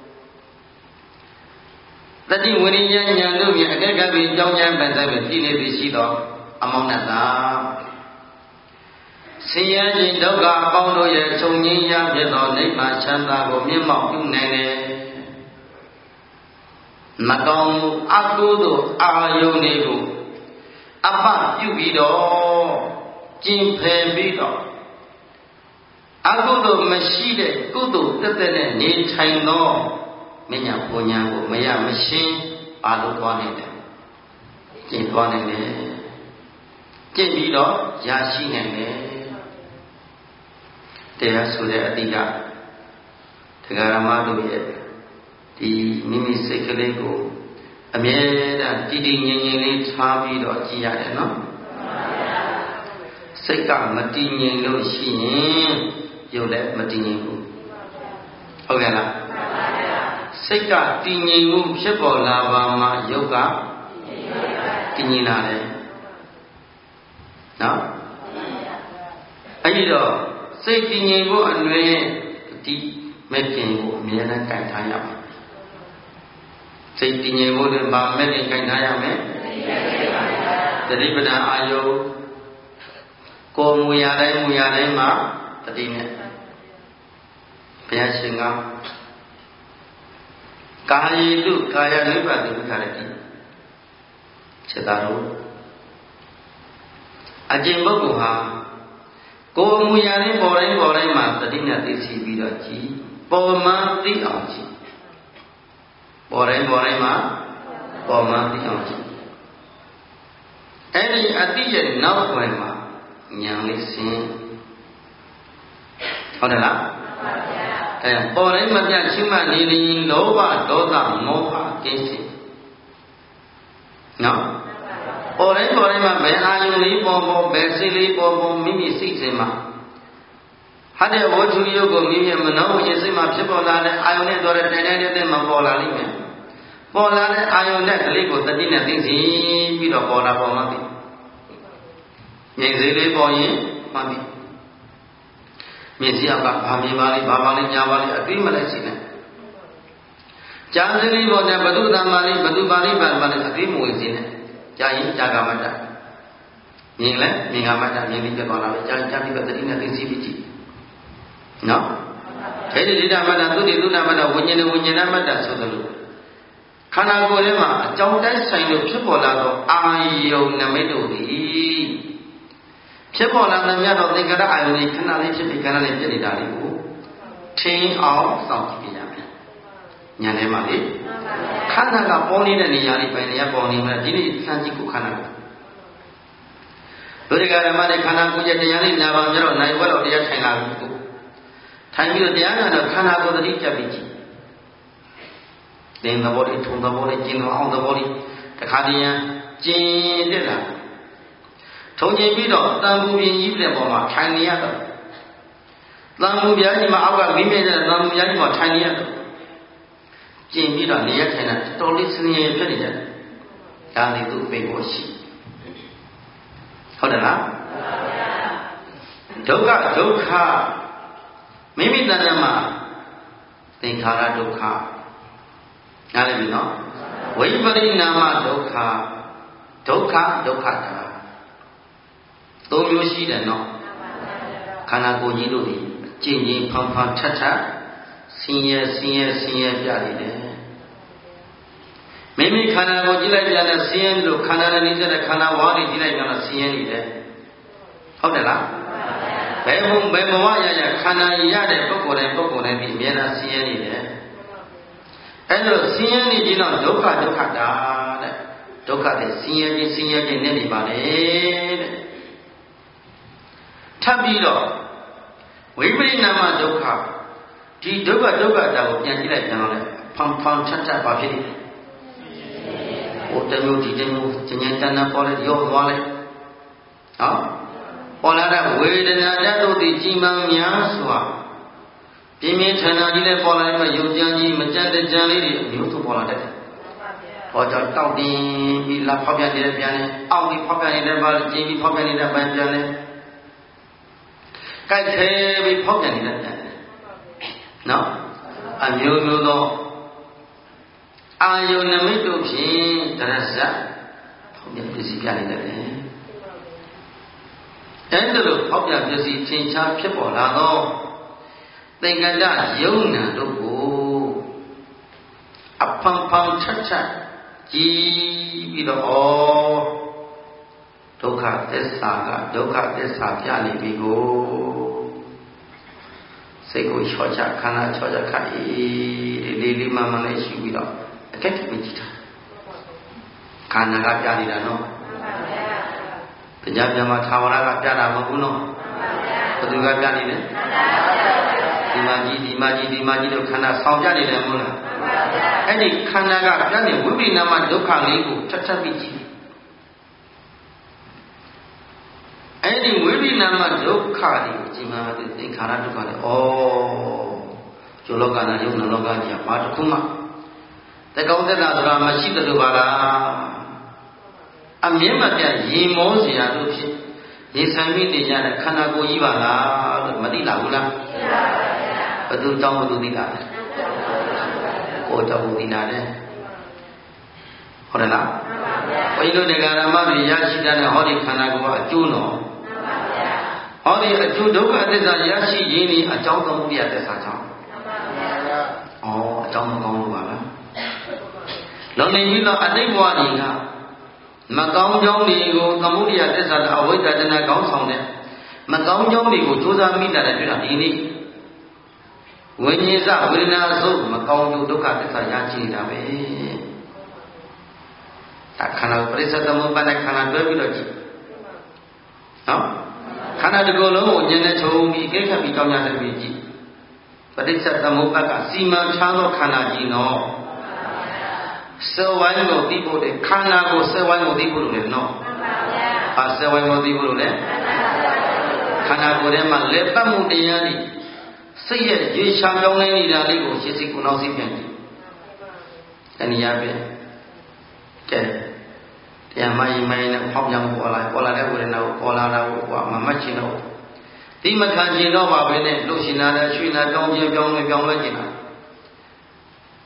Speaker 1: တတိဝိရိယဉာဏ်တို့ဖြင့်အကဲကပ်ပြီးကြောင်းကြမ်းပန်ဆိုင်ပြီးပြည့်နေသည်ရှိသောအမောင်းနဲ့သာဆင်းရဲခြင်းဒုက္ခအပေါင်းတို့ရဲ့ချုပ်ငြိမ်းရဖြစ်သောနိဗ္ဗာန်ချမ်းသာကိုမျက်မှောက်ပြုနိုင်တယ်မကောင်းမှုအကုသိုလ်အာယုန်တွေကိုအပပြုပြီးတော့ကျင်ဖယ်ပြီးတော့အကုသိုလ်မရှိတဲ့ကုသိုလ်တက်တဲ့နဲ့နေထိုင်သောမညာပူညာကိုမရမရှင်းပါလို့သွားနေတယ်ကျင့်သွားနိုင်တယ်ကျင့်ပြီးတော့ရရှိနိုင်တယ်တရားဆိုတဲ့အတိကတရားဓမ္မတို့ရဲ့ဒီမိမိစိတ်ကလေးကိုအမြဲတမ်းတည်တည်ငြိမ်ငြိမ်လေးထားပြီးတော့ကြည်ရတယ်နော်စိတ်ကမတည်ငြိမ်လို့ရှိရင်ရုပ်လည်းမတည်ငြိမ်ဘူးဟုတ်ကဲ့လားစိတ်ကတည်ငြိမ်မှုဖြစ်ပေါ်လာပါမှရုပ်ကတည်ငြိမ်လာတယ်နော်အဲ့ဒီတော့စိတ်တည်ငြိမ်ဖို့အလွယ်ဒီမဲ့ခင်ကိုအမြဲတမ်းကြိုင်ထားရမယ်စိတ်တည်ငြိမ်ဖို့လည်းဗာမဲ့ခင်ကြိုင်ထားရမယ်သတိပဋ္ဌာန်အာယုကိုယ်မူရတိုင်းမူရတိုင်းမှာတတိနဲ့ဘုရားရှင်ကကာယေတုကာယနိဗ္ဗာန်တိခါရတိစေတတော်အကျင့်ပုဂ္ဂိုလ်ဟာကိုယ်မူရတိုင်းပေါ်တိုင်းပေါ်တိုင်းမှာတတိနဲ့သိသိပြီးတော့ကြည်ပေါ်မှသိအောင်ကြည်ပေါ်တိုင်းပေါ်တိုင်းမှာပေါ်မှသိအောင်ကြည်အဲ့ဒီအတိရဲ့နောက်ွယ်မှာဉာဏ်လေးစင်ဟုတ်တယ်လားအဲပေါ်တိုင်းမပြတ်ရှိမှနေရင်လောဘဒေါသမောဟကင်းစင်နော်ပေါ်တိုင်းပေါ်တိုင်းမှာဘယ်အာယုန်လေးပေါ်ပေါ်ဘယ်စိတ်လေးပေါ်ပေါ်မိမိစိတ်စဉ်မှာဟာတဲ့ဝဋ္ထုယုတ်ကိုမိမိမနောဝိစိတ်မှာဖြစ်ပေါ်လာတဲ့အာယုန်နဲ့တော်တဲ့တိုင်တိုင်တဲ့မှာပေါ်လာလိမ့်မယ်ပေါ်လာတဲ့အာယုန်နဲ့ကလေးကိုတတိနဲ့သိသိပြီးတော့ပေါ်လာပေါ်မှပြီငြိမ်စေးလေးပေါ်ရင်မှပြီမျက်စိကဘာမြင်ပါလိဘာပါလိညာပါလိအသိမလိုက်စီနဲ့ကြာစရိဘောနဲ့ဘဒုတမလေးဘဒုပါဠိပါဠိနဲ့အသိမွေစင်းနဲ့ကြာရင်ကြာကမတ္တမြင်လဲမြင်ကမတ္တမြင်ပြီးပြသွားတာပဲကြာကြာပြီးပဲတတိနဲ့သိသိပြီးကြည့်နော်အဲ့ဒီဒိဋ္ဌမတ္တသုတိသုဏမတ္တဝိညာဉ်ဝိညာဏမတ္တဆိုသလိုခန္ဓာကိုယ်ထဲမှာအကြောင်းတိုင်းဆိုင်လို့ဖြစ်ပေါ်လာသောအာယုန်နမိတ်တို့သည်ဖြစ်ပေါ်လာတဲ့မြတ်တော်သင်္ကရအာယုန်ကြီးခဏလေးဖြစ်ပြီးခဏလေးပြည့်နေတာလေးကိုထင်းအောင်စောင့်ကြည့်ရမယ်။ညာထဲမှာလေခန္ဓာကပေါ်နေတဲ့နေရာလေးပဲနေရာပေါ်နေမှာဒီနေ့စမ်းကြည့်ကိုခန္ဓာကိုဒုတိယဓမ္မနဲ့ခန္ဓာကိုယ်ရဲ့တရားလေးညာပါကြတော့နိုင်ဘက်တော့တရားထိုင်လာပြီကိုထိုင်ပြီးတော့တရားနာတော့ခန္ဓာကိုယ်သတိပြတ်ပြီးကြည့်တင်းသဘောလေးထုံသဘောလေးကျင်းတော်အောင်သဘောလေးတခါတည်းရန်ကျင်းတက်လာထုံကျင်ပြီးတော့တန်ဘူးပြင်းကြီးတဲ့ပေါ်မှာထိုင်နေရတော့တန်ဘူးပြားကြီးမှာအောက်ကမိမိတဲ့တန်ဘူးပြားကြီးမှာထိုင်နေရတော့ကျင်းပြီးတော့နေရထိုင်တာတော်လေးစနေရဖြစ်နေတယ်ဒါလေးသူ့ပိတ်ဖို့ရှိဟုတ်တယ်လားဒုက္ခဒုက္ခမိမိတဏ္ဍာမှာသင်္ခါရဒုက္ခနားလည်ပြီနော်ဝိပရိနာမဒုက္ခဒုက္ခဒုက္ခတာသုံးမျိုးရှိတယ်နော်ခန္ဓာကိုယ်ကြီးတို့ဒီကျင့်ချင်းဖန်ဖန်ထက်ထက်ဆင်းရဲဆင်းရဲဆင်းရဲပြနေတယ်မိမိခန္ဓာကိုကြည့်လိုက်ပြန်တဲ့ဆင်းရဲလို့ခန္ဓာနဲ့နေတဲ့ခန္ဓာဝါးတွေကြည့်လိုက်ပြန်တော့ဆင်းရဲနေတယ်ဟုတ်တယ်လားဘယ်ဘုံဘယ်ဘဝရရခန္ဓာရတဲ့ပုဂ္ဂိုလ်တိုင်းပုဂ္ဂိုလ်တိုင်းဒီအများအားဆင်းရဲနေတယ်အဲ့လိုဆင်းရဲနေခြင်းတော့ဒုက္ခဒုက္ခတာတဲ့ဒုက္ခတဲ့ဆင်းရဲခြင်းဆင်းရဲခြင်းနဲ့နေပါလေတဲ့ထပ်ပြီးတော့ဝိပရိနာမဒုက္ခဒီဒုက္ခဒုက္ခတာကိုပြန်ကြည့်လိုက်ပြန်တော့လေဖန်ဖန်ထက်ထက်ပါဖြစ်နေဟိုတမျိုးဒီတမျိုးဉာဏ်တဏ္ဍပေါ်လေရောသွားလေဟောပေါ်လာတဲ့ဝေဒနာတတ်တို့ဒီကြီးမှန်များစွာပြင်းပြင်းထန်ထန်ကြီးနဲ့ပေါ်လာတဲ့ယုံကြည်ကြီးမကြမ်းတကြမ်းလေးတွေအမျိုးစုပေါ်လာတတ်တယ်။ဟောကြောင့်တောက်တင်ပြီးလာဖောက်ပြန်နေတဲ့ပြန်လဲအောက်ပြီးဖောက်ပြန်နေတဲ့ဘာကျင်းပြီးဖောက်ပြန်နေတဲ့ပြန်ပြန်လဲကြိုက်ခဲပြီးဖောက်ပြန်နေတဲ့ပြန်နော်အမျိုးမျိုးသောအာယုန်နမိတ်တို့ဖြင့်တရဇတ်ဖောက်ပြန်ပြည့်စည်ပြနေတယ်အဲ့ဒါလိုဖောက်ပြန်ပြည့်စည်ထင်ရှားဖြစ်ပေါ်လာသောသင်္ကတယုံနာတို့ကိုအဖန်ဖန်ချက်ချက်ကြည်ပြီးတော့ဩဒုက္ခသစ္စာကဒုက္ခသစ္စာပြနေပြီကိုစိတ်ကိုချောချခန္ဓာချောချခတ်ဤလေးလေးမှမှလေးရှိပြီးတော့အခက်ကြည့်တာခန္ဓာကပြနေတာနော်တရားပြမှာသာဝရကပြတာမဟုတ်ဘူးနော်ဘယ်သူကပြနေလဲဒီမှာကြီးဒီမှာကြီးဒီမှာကြီးတို့ခန္ဓာဆောင်ပြနေတယ်မဟုတ်လားအဲ့ဒီခန္ဓာကပြနေဝိပရိနာမဒုက္ခလေးကိုထပ်ထပ်ပြီးကြည့်အဲ့ဒီဝိပရိနာမဒုက္ခလေးကိုကြည်မှာသင်္ခါရဒုက္ခလေးဩကျောလောကနာယုံနာလောကကြီးကဘာတစ်ခုမှတကောင်းတက်တာဆိုတာမရှိတဲ့လူပါလားအမြင်မပြရင်မောစရာတို့ဖြစ်နေဆိုင်မိနေကြတဲ့ခန္ဓာကိုယ်ကြီးပါလားလို့မသိလားဘူးလားသိပါပါဗျာဘယ်သူတောင်းဘယ်သူသိလားကိုယ်တောင်းသိလားတဲ့ဟုတ်တယ်လားမှန်ပါဗျာဘုန်းကြီးတို့တရားဓမ္မတွေရရှိတဲ့ဟောဒီခန္ဓာကိုယ်ကအကျိုးတော်မှန်ပါဗျာဟောဒီအကျိုးဒုက္ခသစ္စာရရှိရင်းဒီအကြောင်းသမုဒယသစ္စာကြောင့်မှန်ပါဗျာဩအကြောင်းမကောင်းလို့ပါလားလုံနေပြီးတော့အတိတ်ဘဝတွေကမကောင်းကြောင်းတွေကိုသမုဒယသစ္စာအဝိဇ္ဇာတဏှာကောင်းဆောင်တဲ့မကောင်းကြောင်းတွေကိုကြိုးစားမိတာလည်းတွေ့တာဒီနေ့ဝိညာဉ်စဝေဒနာစုမကောင်းကျိုးဒုက္ခသစ္စာရရှိနေတာပဲဒါခန္ဓာပရိစ္ဆေသမုပ္ပါဒခန္ဓာတွဲပြီးတော့ကြည့်နော်ခန္ဓာတစ်ခုလုံးကိုဉာဏ်နဲ့ထုံပြီးကိခတ်ပြီးကြောင်းကြတဲ့ပြီးကြည့်ပရိစ္ဆေသမုပ္ပါဒကစီမံချမ်းသောခန္ဓာကြီးနော်စဝိုင်းကိုသိဖို့တဲ့ခန္ဓာကိုစဝိုင်းကိုသိဖို့လို့လေနော်မှန်ပါဗျာအာစဝိုင်းကိုသိဖို့လို့လေခန္ဓာကိုယ်ထဲမှာလက်ပတ်မှုတရားတွေစိတ်ရဲ့ရေရှာပြောင်းနေနေတာလေးကိုရှင်းစိတ်ကိုနောက်စိတ်ပြန်ကြည့်တဏှာပဲကဲတရားမယင်မယင်နဲ့ဖောက်ပြန်ပေါ်လာပေါ်လာတဲ့ဝေဒနာကိုပေါ်လာတာကိုကွာမမှတ်ချင်တော့ဒီမခံချင်တော့ပါပဲနဲ့လှုပ်ရှင်လာတဲ့ရွှေနာတောင်းကျပြောင်းလဲပြောင်းလဲကျင်တာ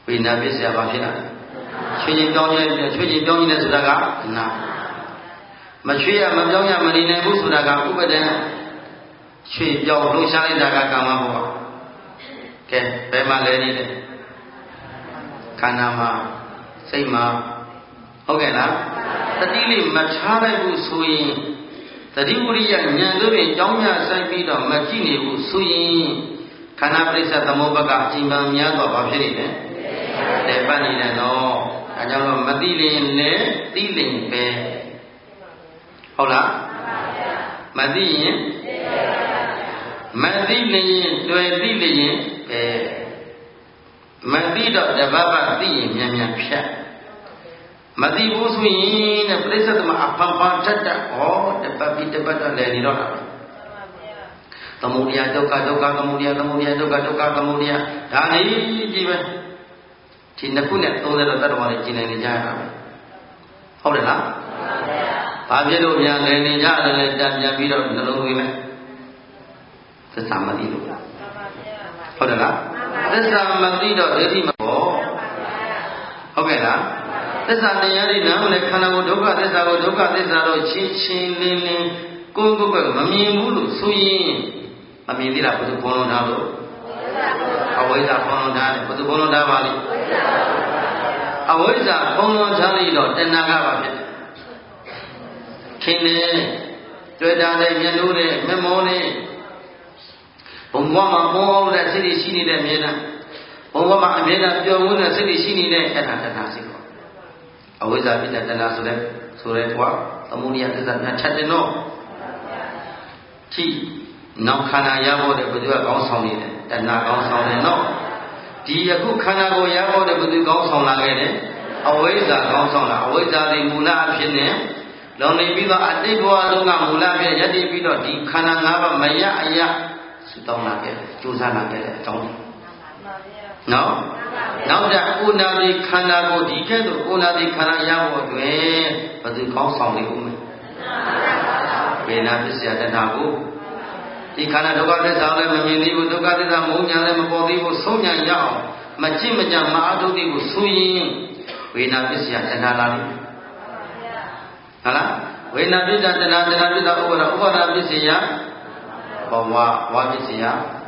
Speaker 1: ဝိညာဉ်ပစ္စယဘာဖြစ်လာချွေချင်းပြောင်းခြင်းချွေချင်းပြောင်းခြင်းဆိုတာကနာမချွေရမပြောင်းရမနေနိုင်ဘူးဆိုတာကဥပဒံချွေပြောင်းလှူရှားလိုက်တာကကာမဘဝကဲဘယ်မှာလဲနေလဲခန္ဓာမှာစိတ်မှာဟုတ်ကဲ့လားတတိလေးမထားလိုက်ဘူးဆိုရင်တတိဝရိယဉာဏ်တို့ဖြင့်ကြောင်းမြဆိုင်ပြီးတော့မကြည့်နေဘူးဆိုရင်ခန္ဓာပရိစ္ဆေသမုပ္ပါကအချိန်မှများတော့ဘာဖြစ်နေလဲတဲ့ပတ်နေတယ်နော်အဲကြောင့်တော့မသိလျင်နဲ့သိလျင်ပဲဟုတ်လားမသိရင်မသိလျင်တွေ့သိလျင်ပဲမသိတော့တပတ်ပတ်သိရင်မြန်မြန်ဖြတ်မသိဘူးဆိုရင်တဲ့ပရိစ္ဆေသမအဖန်ဖန်ထက်တာဟောတပတ်ပြီးတပတ်တော့လည်းနေတော့တာသမုဒယဒုက္ခဒုက္ခသမုဒယသမုဒယဒုက္ခဒုက္ခသမုဒယဒါလေးကြီးပဲဒီနှစ်ခုနဲ့သုံးတဲ့တတ္တဝါတွေကျင်နေကြရတာပဲဟုတ်တယ်လားဘာဖြစ်လို့ပြန်လဲနေကြတယ်လဲတံပြန်ပြီးတော့နှလုံးသွင်းလိုက်သစ္စာမသိလို့ဟုတ်တယ်လားသစ္စာမသိတော့ဒိဋ္ဌိမပေါ်ဟုတ်ကဲ့လားသစ္စာတရားတွေနားမလဲခန္ဓာကိုယ်ဒုက္ခသစ္စာကိုဒုက္ခသစ္စာတော့ချင်းချင်းလင်းလင်းကိုယ်ကိုယ်ပဲမမြင်ဘူးလို့ဆိုရင်မမြင်သေးတာဘုသူဘုံလုံးထားလို့အဝိဇ္ဇာဘုံလုံးထားတယ်ဘုသူဘုံလုံးထားပါလိမ့်အဝိဇ္ဇာဘုံလုံးထားလိမ့်တော့တဏှာကပါဖြစ်ခင်နေတွေ့တာတဲ့မျက်လုံးနဲ့မျက်မောနဲ့ဘုံဘဝမှာဘောအောင်တဲ့စိတ်တွေရှိနေတဲ့မြဲတာဘုံဘဝမှာအမြဲတမ်းပျော်ဝန်းတဲ့စိတ်တွေရှိနေတဲ့အဲ့ဒါတဏှာစိတ်ပေါ့အဝိဇ္ဇာဖြစ်တဲ့တဏှာဆိုတဲ့ဆိုတဲ့ကွာသမုဒိယသစ္စာပြန်ချက်တယ်နော်ကြည့်နောက်ခန္ဓာရဖို့တဲ့ဘုရားကောင်းဆောင်နေတယ်တဏှာကောင်းဆောင်တယ်နော်ဒီအခုခန္ဓာကိုရဖို့တဲ့ဘုရားကောင်းဆောင်လာခဲ့တယ်အဝိဇ္ဇာကောင်းဆောင်လာအဝိဇ္ဇာဒီမူလအဖြစ်နဲ့လုံနေပြီးတော့အတိတ်ဘဝတုန်းကမူလဖြစ်ရည်တည်ပြီးတော့ဒီခန္ဓာ၅ပါးမရအရာစုတောင်းလာခဲ့တယ်ကြိုးစားလာခဲ့တယ်အကြောင်းနော်နောက်ကြဥနာတိခန္ဓာကိုဒီကဲ့သို့ဥနာတိခန္ဓာရဖို့တွင်ဘုရားကောင်းဆောင်နေဦးမယ်ဝေနာပစ္စယတဏှာကိုဒီခန္ဓာဒုက္ခသစ္စာလည်းမမြင်သေးဘူးဒုက္ခသစ္စာမုံညာလည်းမပေါ်သေးဘူးဆုံးညာရအောင်မကြည့်မကြမအားထုတ်သေးဘူးဆိုရင်ဝေနာပစ္စယတဏှာလာလိမ့်မယ်ဟုတ်လားဝေနာပစ္စယတဏှာတဏှာပစ္စယဥပါဒဥပါဒပစ္စယဘဝဝါပစ္စယ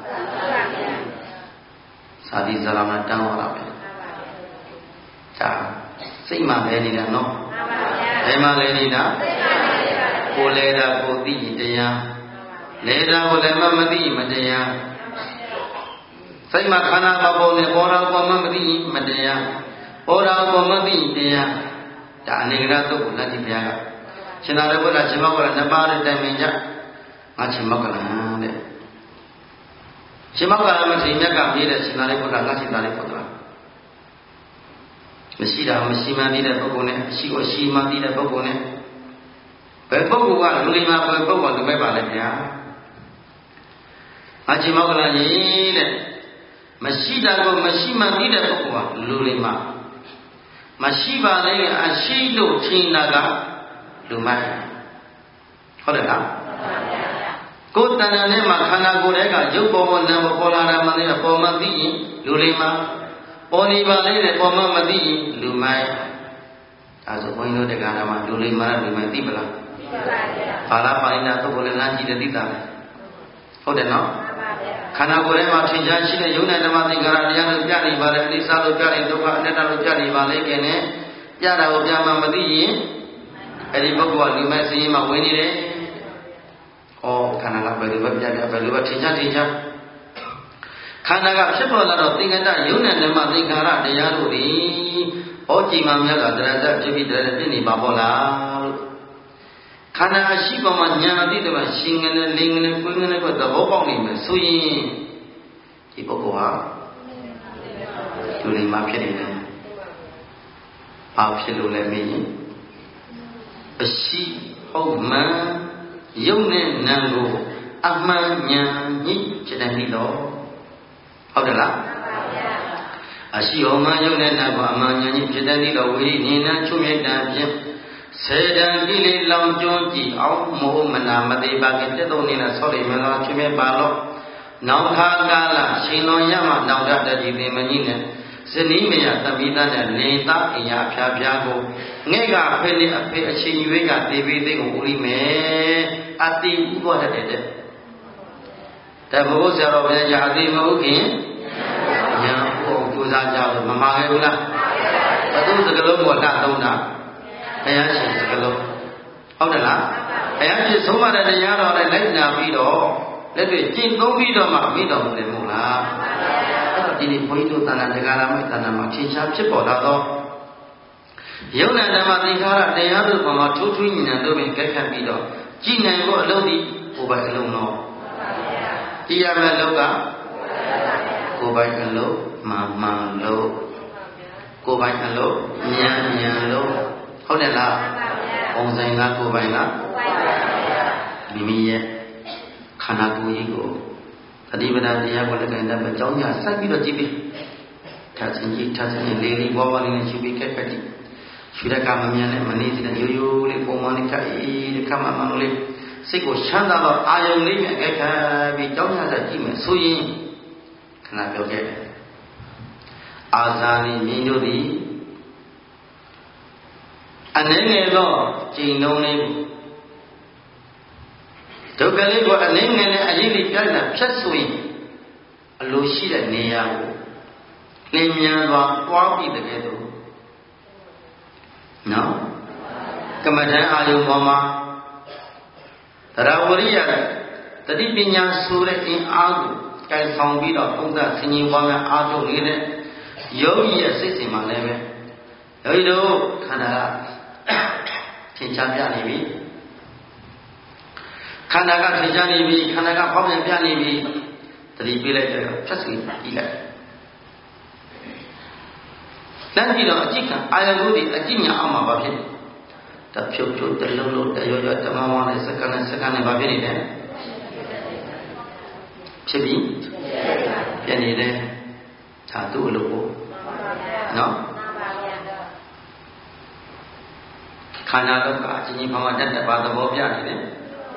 Speaker 1: သာတိဇာလမတန်းသွားတာပဲဒါစိတ်မှလဲနေတာနော်ဘယ်မှာလဲနေတာကိုလဲတာကိုသိရင်တရားလဲတာကိုလည်းမမသိမတရားစိတ်မှာခန္ဓာမပေါ်နဲ့ပေါ်တာပေါ်မှမသိမတရားပေါ်တာပေါ်မှသိတရားဒါအနေကရသုတ်ကိုလက်ကြည့်ဘုရားကရှင်သာရိပုတ္တရာရှင်မောက္ကလနှစ်ပါးနဲ့တိုင်ပင်ကြငါရှင်မောက္ကလတဲ့ရှင်မောက္ကလမထေရမြတ်ကပြေးတဲ့ရှင်သာရိပုတ္တရာငါရှင်သာရိပုတ္တရာမရှိတာမရှိမှန်းသိတဲ့ပုဂ္ဂိုလ်နဲ့ရှိကိုရှိမှန်းသိတဲ့ပုဂ္ဂိုလ်နဲ့ဘယ်ပုဂ္ဂိုလ်ကလူလိမ္မာဘယ်ပုဂ္ဂိုလ်လူမဲ့ပါလဲဗျာငါရှင်မောက္ကလကြီးတဲ့မရှိတာကိုမရှိမှန်းသိတဲ့ပုဂ္ဂိုလ်ကလူလိမ္မာမရှိပါလေအရှိလို့ထင်တာကလူမိုက်ဟုတ်တယ်လားကိုယ်တဏ္ဍာနဲ့မှာခန္ဓာကိုယ်ရဲ့ကရုပ်ပေါ်ပေါ်နာမ်ပေါ်ပေါ်လာတာမှလည်းပေါ်မှသိရင်လူလိမ္မာပေါ်နေပါလေတဲ့ပေါ်မှမသိရင်လူမိုက်ဒါဆိုဘုန်းကြီးတို့တရားတော်မှာလူလိမ္မာလူမိုက်သိပလားသိပါပါဘုရားဘာလာပါဠိနာသုတ်ကိုလည်းလမ်းကြည့်တဲ့သိတာလေဟုတ်တယ်နော်ခန္ဓာကိုယ်ထဲမှာထင်ရှားရှိတဲ့ယုံနဲ့ဓမ္မသင်္ကာရတရားတို့ပြနေပါလေအနိစ္စလို့ပြနေဒုက္ခအနတ္တလို့ပြနေပါလေခင်နဲ့ပြတာကိုပြမှမသိရင်အဲ့ဒီပုဂ္ဂိုလ်ကလူမဲ့စင်းမှာဝင်နေတယ်။ဩခန္ဓာကဘယ်လိုပဲပြပြဘယ်လိုပဲထင်ရှားထင်ရှားခန္ဓာကဖြစ်ပေါ်လာတော့သင်္ကတယုံနဲ့ဓမ္မသင်္ကာရတရားတို့ဒီဩကြည်မှမြတ်ကတရဇဖြစ်ပြီးတရပြည့်နေပါပေါ့လားလို့ခန္ဓာရှိပေါ်မှာညာအတိတမရှင်ငနဲ့လင်းငနဲ့ကိုယ်ငနဲ့ကိုသဘောပေါက်နေမယ်ဆိုရင်ဒီပုဂ္ဂိုလ်ဟာလူလိမ္မာဖြစ်နေတယ်။ဘာဖြစ်လို့လဲမင်းကြီးအရှိဟုတ်မှန်ယုံနဲ့နံကိုအမှန်ညာညှိဖြစ်တယ်လို့ဟုတ်တယ်လားအရှိဟုတ်မှန်ယုံနဲ့နံကိုအမှန်ညာညှိဖြစ်တယ်လို့ဝိရိဉာဏ်ချုပ်မြတ်တံဖြင့်စေတံကိလေလောင်ကျွန်းကြည့်အောင်မောမနာမတိပါခင်တက်တော်နေနဲ့ဆောက်လိမ့်မယ်လို့ချုပ်မြတ်ပါလို့နောင်ခါကာလရှင်တော်ရမှနောင်တတကြီးသင်မကြီးနဲ့ဇနီးမယားသမီးသားနဲ့လင်သားအင်ရဖျားဖျားကိုငဲ့ကဖိလေးအဖေအချင်းရွေးကတေပေးသိကိုဦးလိမယ်အတိဥသွားတဲ့တဲ့တဲ့ဘုရားဆရာတော်ဘုရားအတိမဟုတ်ခင်ညာကိုကြိုးစားကြလို့မမှားခဲ့ဘူးလားဘသူစကလုံးပေါ်တာသုံးတာဘုရားရှင်စကလုံးဟုတ်တယ်လားဘုရားရှင်ဆုံးမတဲ့တရားတော်နဲ့လိုက်နာပြီးတော့လက်တွေ့ကျင့်သုံးပြီးတော့မှမိတော်မူတယ်မဟုတ်လားအဲ့တော့ဒီနေ့ဘုန်းကြီးတို့သာနာတရားတော်မှာသာနာမှာထင်ရှားဖြစ်ပေါ်လာတော့ယုံနာဓမ္မသင်္ခါရတရားတို့ပေါ်မှာထိုးထွင်းဉာဏ်တို့ပင်ကဲခတ်ပြီးတော့ကြည်နိုင်ဖို့အလုံးဒီကိုယ်ပိုင်အလုံးတော့ကြည်ရမယ့်လောကကိုယ်ပိုင်အလုံးမှန်မှန်လို့ကိုယ်ပိုင်အလုံးဉာဏ်ဉာဏ်လို့ဟုတ်တယ်လားပုံစံကကိုယ်ပိုင်လားမိမိရဲ့ခန္ဓာကိုယ်ကြီးကိုအဓိပ္ပာယ်တရားကိုလည်းကန်တဲ့ကြောင်းညာဆက်ပြီးတော့ကြည့်ပြီးထာသင်ကြီးထာသင်ကြီးလေးလေးဘဝဘဝလေးနဲ့ရှိပြီးကဲကဲကြည့်ရွှေရကမမြန်နဲ့မနေသေးတဲ့ရိုးရိုးလေးပုံမှန်လေးကဲတဲ့ခမမှန်လေးစိတ်ကိုချမ်းသာတော့အာယုံလေးနဲ့ကဲကဲပြီးကြောင်းညာဆက်ကြည့်မယ်ဆိုရင်ခဏပြောခဲ့တယ်အာဇာနည်မြင်တို့သည်အနေငယ်သောကျင့်လုံးလေးဒုက္ခလေးကိုအနေငယ်နဲ့အရေးလေးပြတ်တာဖြတ်ဆိုရင်အလိုရှိတဲ့နေရာကိုလင်းမြန်စွာတွားပြီးတကယ်တော့နော်ကမ္မထံအာယုံပေါ်မှာတရားဝရိယတတိပညာဆိုတဲ့အင်အားကိုကဲဆောင်ပြီးတော့သုံးသပ်ဆင်ခြင်ပွားများအားထုတ်နေတဲ့ယောဂီရဲ့စိတ်စဉ်မှာလည်းပဲယောဂီတို့ခန္ဓာကထင်ရှားပြနေပြီခန္ဓာကထင်ရှားနေပြီခန္ဓာကဖောက်ပြန်ပြနေပြီတတိပေးလိုက်တော့ဖြတ်စီကြည့်လိုက်လမ်းကြည့်တော့အကြည့်ကအာယုကိုဒီအကြည့်ညာအောင်မှာပါဖြစ်တဖြုတ်ဖြုတ်တလုံးလုံးတရောရောတမမောနဲ့စက္ကန့်နဲ့စက္ကန့်နဲ့ပါဖြစ်နေတယ်ဖြစ်ပြီပြန်နေတယ်ဒါသူ့အလုပ်ပေါ့နော်ခန္ဓာတော့ကအချင်းချင်းဘာမှတက်တက်ပါသဘောပြနေတယ်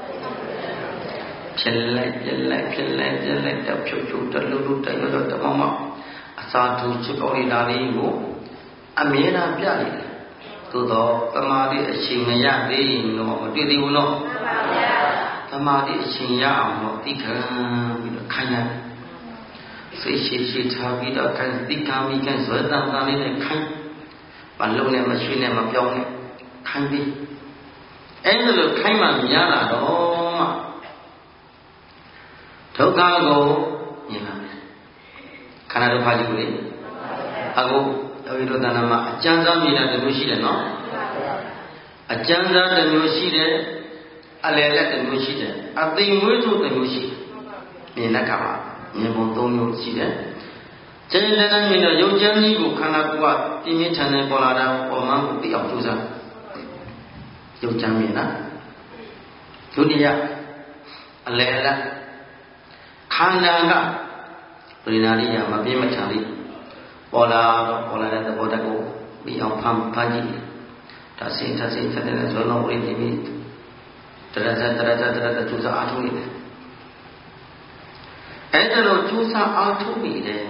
Speaker 1: ဖြစ်လိုက်ပြက်လိုက်ဖြစ်လိုက်ပြက်လိုက်တော့ဖြုတ်ဖြုတ်တလုံးလုံးတရောရောတမမောအစာတူချစ်တော်နေတာလေးကိုအမြဲတမ်းပြနေတယ်သို့တော့သမာဓိအချိန်မရသေးရင်တော့မတွေ့သေးဘူးနော်သမာဓိအချိန်ရအောင်တော့သိခံပြီးတော့ခိုင်းရစိတ်ရှိရှိထားပြီးတော့ခိုင်းသိခံပြီးခိုင်းဇွဲတန်တန်လေးနဲ့ခိုင်းမလုံးနဲ့မရွှေ့နဲ့မပြောင်းနဲ့ခိုင်းပြီးအဲ့ဒါလိုခိုင်းမှများလာတော့မှဒုက္ခကိုမြင်လာတယ်ခန္ဓာဒုက္ခကြီးကိုလေအခုယောဂီတို့တဏ္ဍာမှာအကျဉ်းစားမြင်တာတစ်မျိုးရှိတယ်နော်အကျဉ်းစားတစ်မျိုးရှိတယ်အလယ်လက်တစ်မျိုးရှိတယ်အသိမွေးစုတစ်မျိုးရှိတယ်မြင်တဲ့အခါမှာမြင်ပုံသုံးမျိုးရှိတယ်ကျန်တဲ့นั้นမြင်တော့ရုပ်ချမ်းကြီးကိုခန္ဓာကိုယ်ကပြင်းပြင်းထန်ထန်ပေါ်လာတာပေါ်မှန်းကိုသိအောင်ကြိုးစားရုပ်ချမ်းမြင်တာဒုတိယအလယ်လက်ခန္ဓာကပရိနာရိယမပြင်းမထန်လေးပေါ်လာတော့ပေါ်လာတဲ့သဘောတကူပြီးအောင်ဖမ်းဖမ်းကြည့်ဒါစိတ်ဓာတ်စိတ်ဓာတ်တဲ့ဇောလုံးဝိသိမိတရဇတရဇတရဇကျူစာအားထုတ်နေတယ်အဲ့ဒါလို့ကျူစာအားထုတ်နေတယ်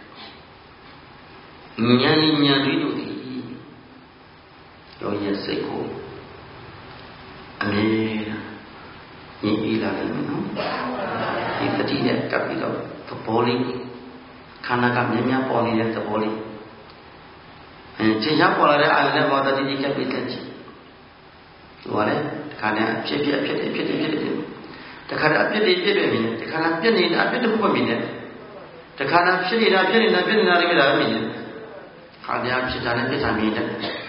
Speaker 1: ဉာဏ်ဉာဏ်တွေတို့ဒီရောရဲ့စိတ်ကိုအမြဲညင်ပြီးလာတယ်နော်ဒီတတိနဲ့ကပ်ပြီးတော့သဘောလေးခန္ဓာကမြဲမြဲပေါ်နေတဲ့သဘောလေးအဲချိန်ချပေါ်လာတဲ့အာရုံနဲ့ပေါ်တတိကပ်ပြီးတက်ကြည့်ဟိုကလည်းခန္ဓာဖြစ်ဖြစ်ဖြစ်ဖြစ်ဖြစ်ဖြစ်ဖြစ်တခါတည်းအပြစ်တွေပြစ်တယ်မြင်တယ်တခါတည်းပြစ်နေတာအပြစ်တစ်ခုမှမြင်တယ်တခါတည်းဖြစ်နေတာဖြစ်နေတာဖြစ်နေတာလည်းမြင်တယ်ခါပြဖြစ်တာလည်းပြစ်တာမြင်တယ်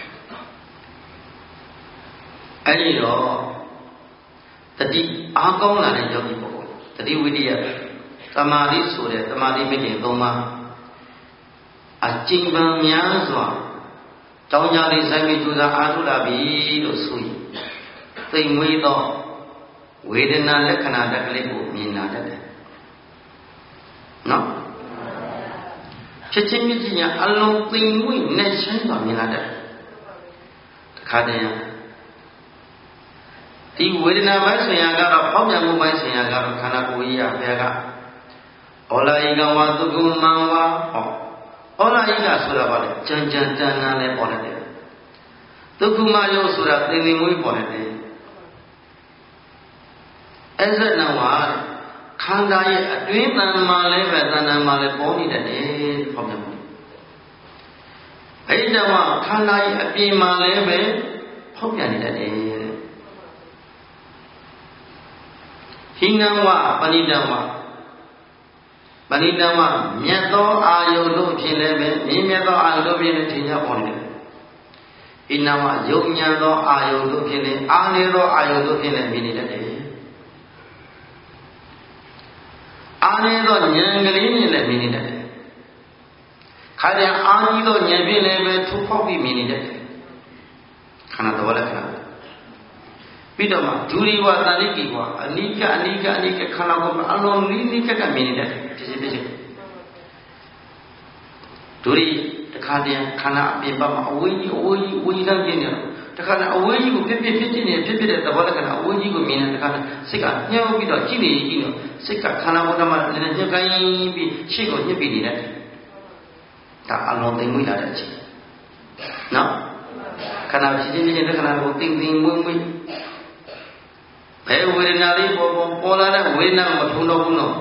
Speaker 1: အဲ့ဒီတော့တတိအားကောင်းလာတဲ့ယောဂီပုဂ္ဂိုလ်တတိဝိတ္တယသမာဓိဆိုတဲ့သမာဓိမဂ်ရင်သုံးပါးအကျဉ်းပံများစွာတောင်းကြလေးဆိုင်ပြီးကြိုးစားအားထုတ်လာပြီလို့ဆိုရင်သိမ်မွေးသောဝေဒနာလက္ခဏာတက်ကလေးကိုမြင်လာတတ်တယ်နော်ဖြစ်ချင်းမြစ်ချင်းအလုံးသိမ်မွေးနဲ့ရှင်းစွာမြင်လာတတ်တခါတည်းဒီဝေဒနာပိုင်းဆင်ရကတော့ဖောက်ပြန်မှုပိုင်းဆင်ရကတော့ခန္ဓာကိုယ်ကြီးရဘယ်ကဩလာယိကဝါသုကုမံဝါဟောဩ la ika sura ba le jan jan tan tan le po le de Dukkuma yo sura tini mui po le de Ezet na wa khanda ye atwin tan ma le be tan tan ma le po ni de de phom ya mu Ai da wa khanda ye apin ma le be phom ya ni de de Hinam wa panidam wa Panidam wa myat tho aayau lo phin le be mi myat tho aayau lo phin le thin ya po ni de Hinam wa yong nyan tho aayau lo phin le aa ne tho aayau lo phin le mi ni de de aa ne tho nyan kali ni le mi ni de de Kha de aa ji tho nyan phin le be thu phok pi mi ni de de Khana tho la khanaပြီးတော့မှဒူရီဝသဏိကိဝအနိကအနိကအနိကခန္ဓာကိုယ်အလုံးနီးနီးကက်ကမြင်နေတယ်ဖြစ်ဖြစ်ဖြစ်ဒူရီတခါတည်းခန္ဓာအပြင်ဘက်မှာအဝေးကြီးအဝေးကြီးအဝေးကြီးတိုင်းနေတယ်တခါတည်းအဝေးကြီးကိုဖြစ်ဖြစ်ဖြစ်ဖြစ်နေဖြစ်ဖြစ်တဲ့သဘောလက္ခဏာအဝေးကြီးကိုမြင်တဲ့တခါတည်းစိတ်ကညှောပြီးတော့ကြည့်နေကြည့်နေစိတ်ကခန္ဓာဘုဒ္ဓမှာလည်းညှက်ကိုင်းပြီးရှေ့ကိုညှက်ပြီးနေတယ်ဒါအလုံးသိမ့်မိလာတဲ့အချိန်နော်ခန္ဓာဖြစ်ချင်းချင်းတဲ့ခန္ဓာကိုသိမ့်သိမ့်မွေးမွေးဘယ်ဝေဒနာလေးပေါ်ပေါ်ပေါ်လာတဲ့ဝေဒနာကိုမထုံတော့ဘူးနော်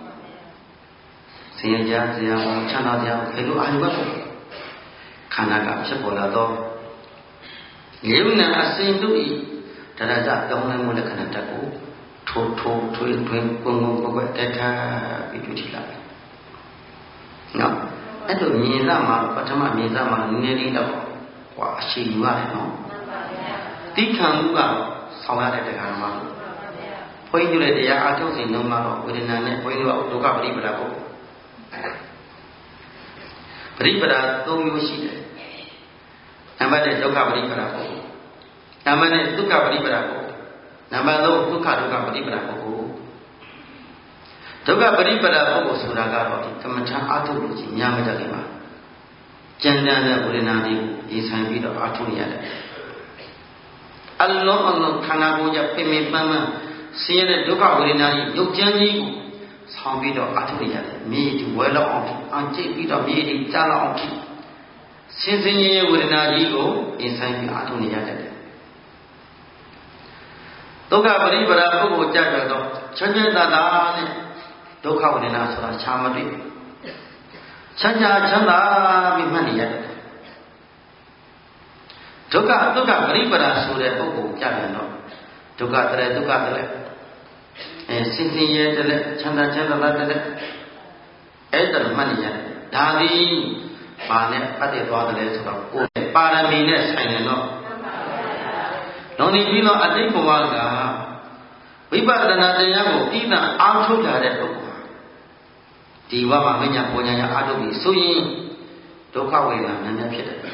Speaker 1: ဆင်းရဲကြစရာချမ်းသာကြဘယ်လိုအာရုံပဲခန္ဓာကဖြစ်ပေါ်လာတော့ယုံနာအစဉ်တို့ဤတရဇတောင်းနိုင်မှုလက္ခဏာတက်ကိုထိုးထိုးထွေးထွေးကွန်းကွန်းကွက်ကွက်တက်ထပြီးတွေ့ထီလာတယ်နော်အဲ့လိုမြင်လာမှာပထမမြင်လာမှာနည်းနည်းလေးတော့ဟွာအရှိယူရတယ်နော်တိခံမှုကဆောင်ရတဲ့တရားမှာဘုန်းကြီးတို့လည်းတရားအားထုတ်စဉ်လုံးမှာတော့ဝေဒနာနဲ့ဘုန်းကြီးတို့ကဒုက္ခပရိပဒါကိုပရိပဒါသုံးမျိုးရှိတယ်နံပါတ်တစ်ဒုက္ခပရိပဒါကိုနံပါတ်နှစ်ဒုက္ခပရိပဒါကိုနံပါတ်သုံးဒုက္ခဒုက္ခပရိပဒါကိုဒုက္ခပရိပဒါကိုဆိုတာကတော့ဒီကမ္မထာအားထုတ်လို့ကြီးများမတတ်ခင်မှာကြံတန်းတဲ့ဝေဒနာတွေကိုရေးဆိုင်ပြီးတော့အားထုတ်ရတယ်အလုံးအလုံးခန္ဓာကိုယ်ကြပြင်းပြင်းပန်းပန်းဆင်းရဲတဲ့ဒုက္ခဝေဒနာကြီးရုပ်ကြမ်းကြီးကိုဆောင်ပြီးတော့အထုရတယ်မြေဒီဝဲလောက်အောင်အကျိတ်ပြီးတော့မြေဒီကြားလောက်အောင်ဆင်းဆင်းရဲရဲဝေဒနာကြီးကိုအင်းဆိုင်ပြီးအထုနေရတယ်ဒုက္ခပရိပဒါပုဂ္ဂိုလ်ကြကြတော့ချမ်းချမ်းသာသာနဲ့ဒုက္ခဝေဒနာဆိုတာချာမတွေ့ချမ်းသာချမ်းသာပြီးမှတ်နေရတယ်ဒုက္ခဒုက္ခပရိပဒါဆိုတဲ့ပုဂ္ဂိုလ်ကြပြန်တော့ဒုက္ခတည်းဒုက္ခတည်းအဲစင်စင်ရဲတည်းချမ်းသာချမ်းသာတည်းအဲ့ဒါမှတ်နေရတယ်ဒါသည်ဘာနဲ့ပတ်သက်သွားတယ်ဆိုတော့ကိုယ်ပါရမီနဲ့ဆိုင်တယ်တော့လုံးဒီပြီးတော့အတိတ်ဘဝကဝိပဿနာတရားကိုဣဒံအားထုတ်လာတဲ့ပုဂ္ဂိုလ်ဒီဘဝမှာမညာပညာရအားထုတ်ပြီးဆိုရင်ဒုက္ခဝေဒနာများများဖြစ်တယ်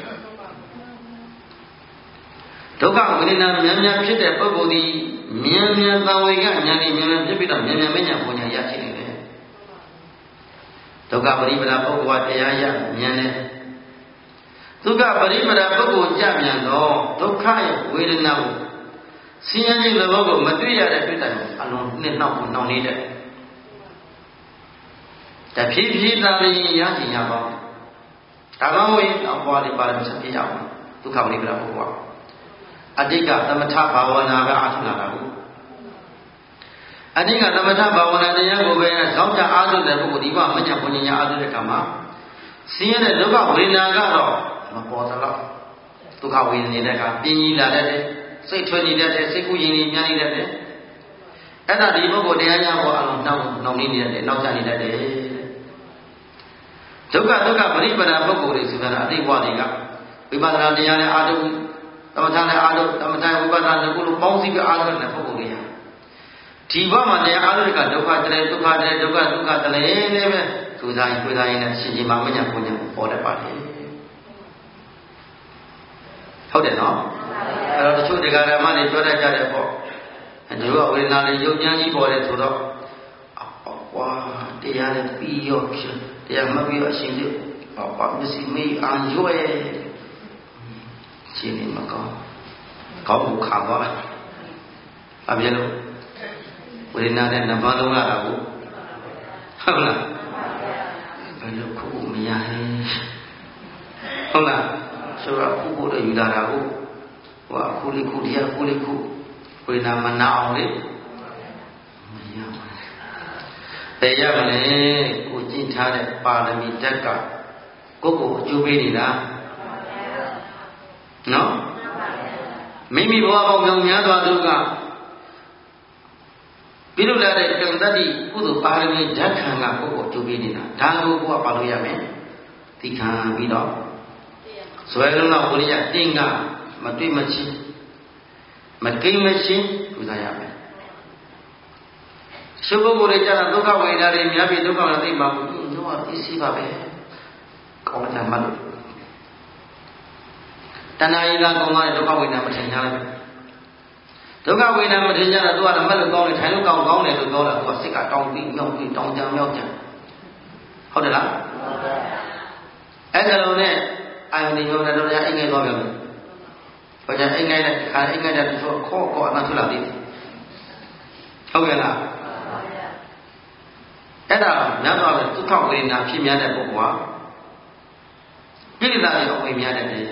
Speaker 1: ဒုက္ခဝေဒနာများများဖြစ်တဲ့ပုဂ္ဂိုလ်ဒီမြန်မြန်သံဝေကဉာဏ်နဲ့မြန်မြန်ဖြစ်ပြီးတော့မြန်မြန်မညာပညာရရှိနေတယ်ဒုက္ခပရိပဒါပုဂ္ဂိုလ်ကတရားရမြန်တယ်ဒုက္ခပရိပဒါပုဂ္ဂိုလ်ကြမြန်တော့ဒုက္ခရဲ့ဝေဒနာကိုဆင်းရဲခြင်းသဘောကိုမတွေ့ရတဲ့တွေ့တိုင်အလုံးနဲ့နောက်ကိုနှောင့်နေတဲ့တဖြည်းဖြည်းသာပြီးရရှိရပါဘူးဒါမှမဟုတ်အပွားလေးပါရမီဆက်ပြရအောင်ဒုက္ခပရိပဒါပုဂ္ဂိုလ်ကအတိတ်ကသမထဘာဝနာပဲအားထုတ်လာတာကိုအတိတ်ကသမထဘာဝနာတရားကိုပဲဇောင်းကြအားထုတ်တဲ့ပုဂ္ဂိုလ်ဒီကမညာဘုံညာအားထုတ်တဲ့ကံမှာဆင်းရဲတဲ့ဒုက္ခဝေဒနာကတော့မပေါ်သလောက်ဒုက္ခဝေဒနာတဲ့ကပြင်းကြီးလာတဲ့စိတ်ထွေးနေတဲ့စိတ်ကူးရင်ကြီးများနေတဲ့အဲ့ဒါဒီပုဂ္ဂိုလ်တရားများပေါ်အလုံးနှောက်နှောက်နေနေတဲ့နောက်ကျနေတဲ့ဒုက္ခဒုက္ခပရိပဒါပုဂ္ဂိုလ်တွေဆိုတာအတိတ်ဘဝတွေကဝိပဿနာတရားနဲ့အားထုတ်သမထနဲ့အားထုတ်သမထဝိပဿနာကိုလိုပေါင်းစည်းပြီးအားထုတ်တဲ့ပုဂ္ဂိုလ်တွေဟာဒီဘဝမှာတရားအားထုတ်တဲ့ဒုက္ခတည်းဒုက္ခတည်းဒုက္ခဒုက္ခတည်းနဲ့ပဲသူစားရင်ကိုယ်စားရင်နဲ့ရှင်ရှင်မမညာကိုညာပေါ်တတ်ပါတယ်ဟုတ်တယ်နော်အဲ့တော့တချို့တရားဓမ္မတွေပြောတတ်ကြတယ်ပေါ့ဒီလိုဝေဒနာတွေယုံကြမ်းကြီးပေါ်တယ်ဆိုတော့ဝါတရားနဲ့ပြီးရောတရားမပြီးရောအရှင်တို့ဘာမစီမေးအန်ရွယ်ရှင်နေမကောင်းကောင်းမှုခံသွားတယ်အပြည့်လို့ဝေဒနာနဲ့နံပါတ်သုံးရတာကိုဟုတ်လားဘယ်လိုခုမရဟဲ့ဟုတ်လားဆိုတော့ခုခုတော့ယူလာတာကိုဟိုအခုလေးခုတရားခုလေးခုဝေနာမနာအောင်လေမရပါဘူးတယ်ရမလဲကိုကြည့်ထားတဲ့ပါရမီဓာတ်ကကိုယ့်ကိုအကျိုးပေးနေလားနော်မိမိဘဝပေါင်းမြောင်များစွာသူကပြုလုပ်လာတဲ့ကံတတိကုသိုလ်ပါရမီဓာတ်ခံကကိုယ့်ကိုအကျိုးပေးနေတာဒါကိုကိုယ်ကပါလို့ရမယ်သိခံပြီးတော့ဇွဲလုံးတော့ကိုရိယတင်းကမတွေ့မချင်းမကိမ့်မချင်းထူစားရမယ်ရှုပ်ပုဂ္ဂိုလ်တွေကြတာဒုက္ခဝေဒနာတွေများပြီးဒုက္ခနဲ့သိမှဘူးတော့သိစီပါပဲကောင်းတယ်မှတ်လို့တဏှာကြီးကကောင်းတဲ့ဒုက္ခဝေဒနာမထင်ကြလိုက်ဒုက္ခဝေဒနာမထင်ကြတော့သူကမှတ်လို့ကောင်းတယ်ထိုင်လို့ကောင်းကောင်းတယ်လို့ပြောတာသူကစိတ်ကတောင်းပြီးမြောက်ပြီးတောင်းကြမြောက်ကြဟုတ်တယ်လားဟုတ်ပါဘူးအဲ့ဒါလုံးနဲ့အာယုန်ဒီယောနဲ့တော့အိမ်ငယ်သွားပြန်လို့ဘာကြောင့်အိမ်ငယ်နဲ့ခါအိမ်ငယ်တဲ့သူကခေါ်ခေါ်အနာထလာသေးတယ်ဟုတ်ကဲ့လားအဲ့ဒါညတော့ဒုက္ခဝေဒနာဖြစ်များတဲ့ပုဂ္ဂိုလ်ဟာကိလေသာတွေအဝင်များတဲ့တယ်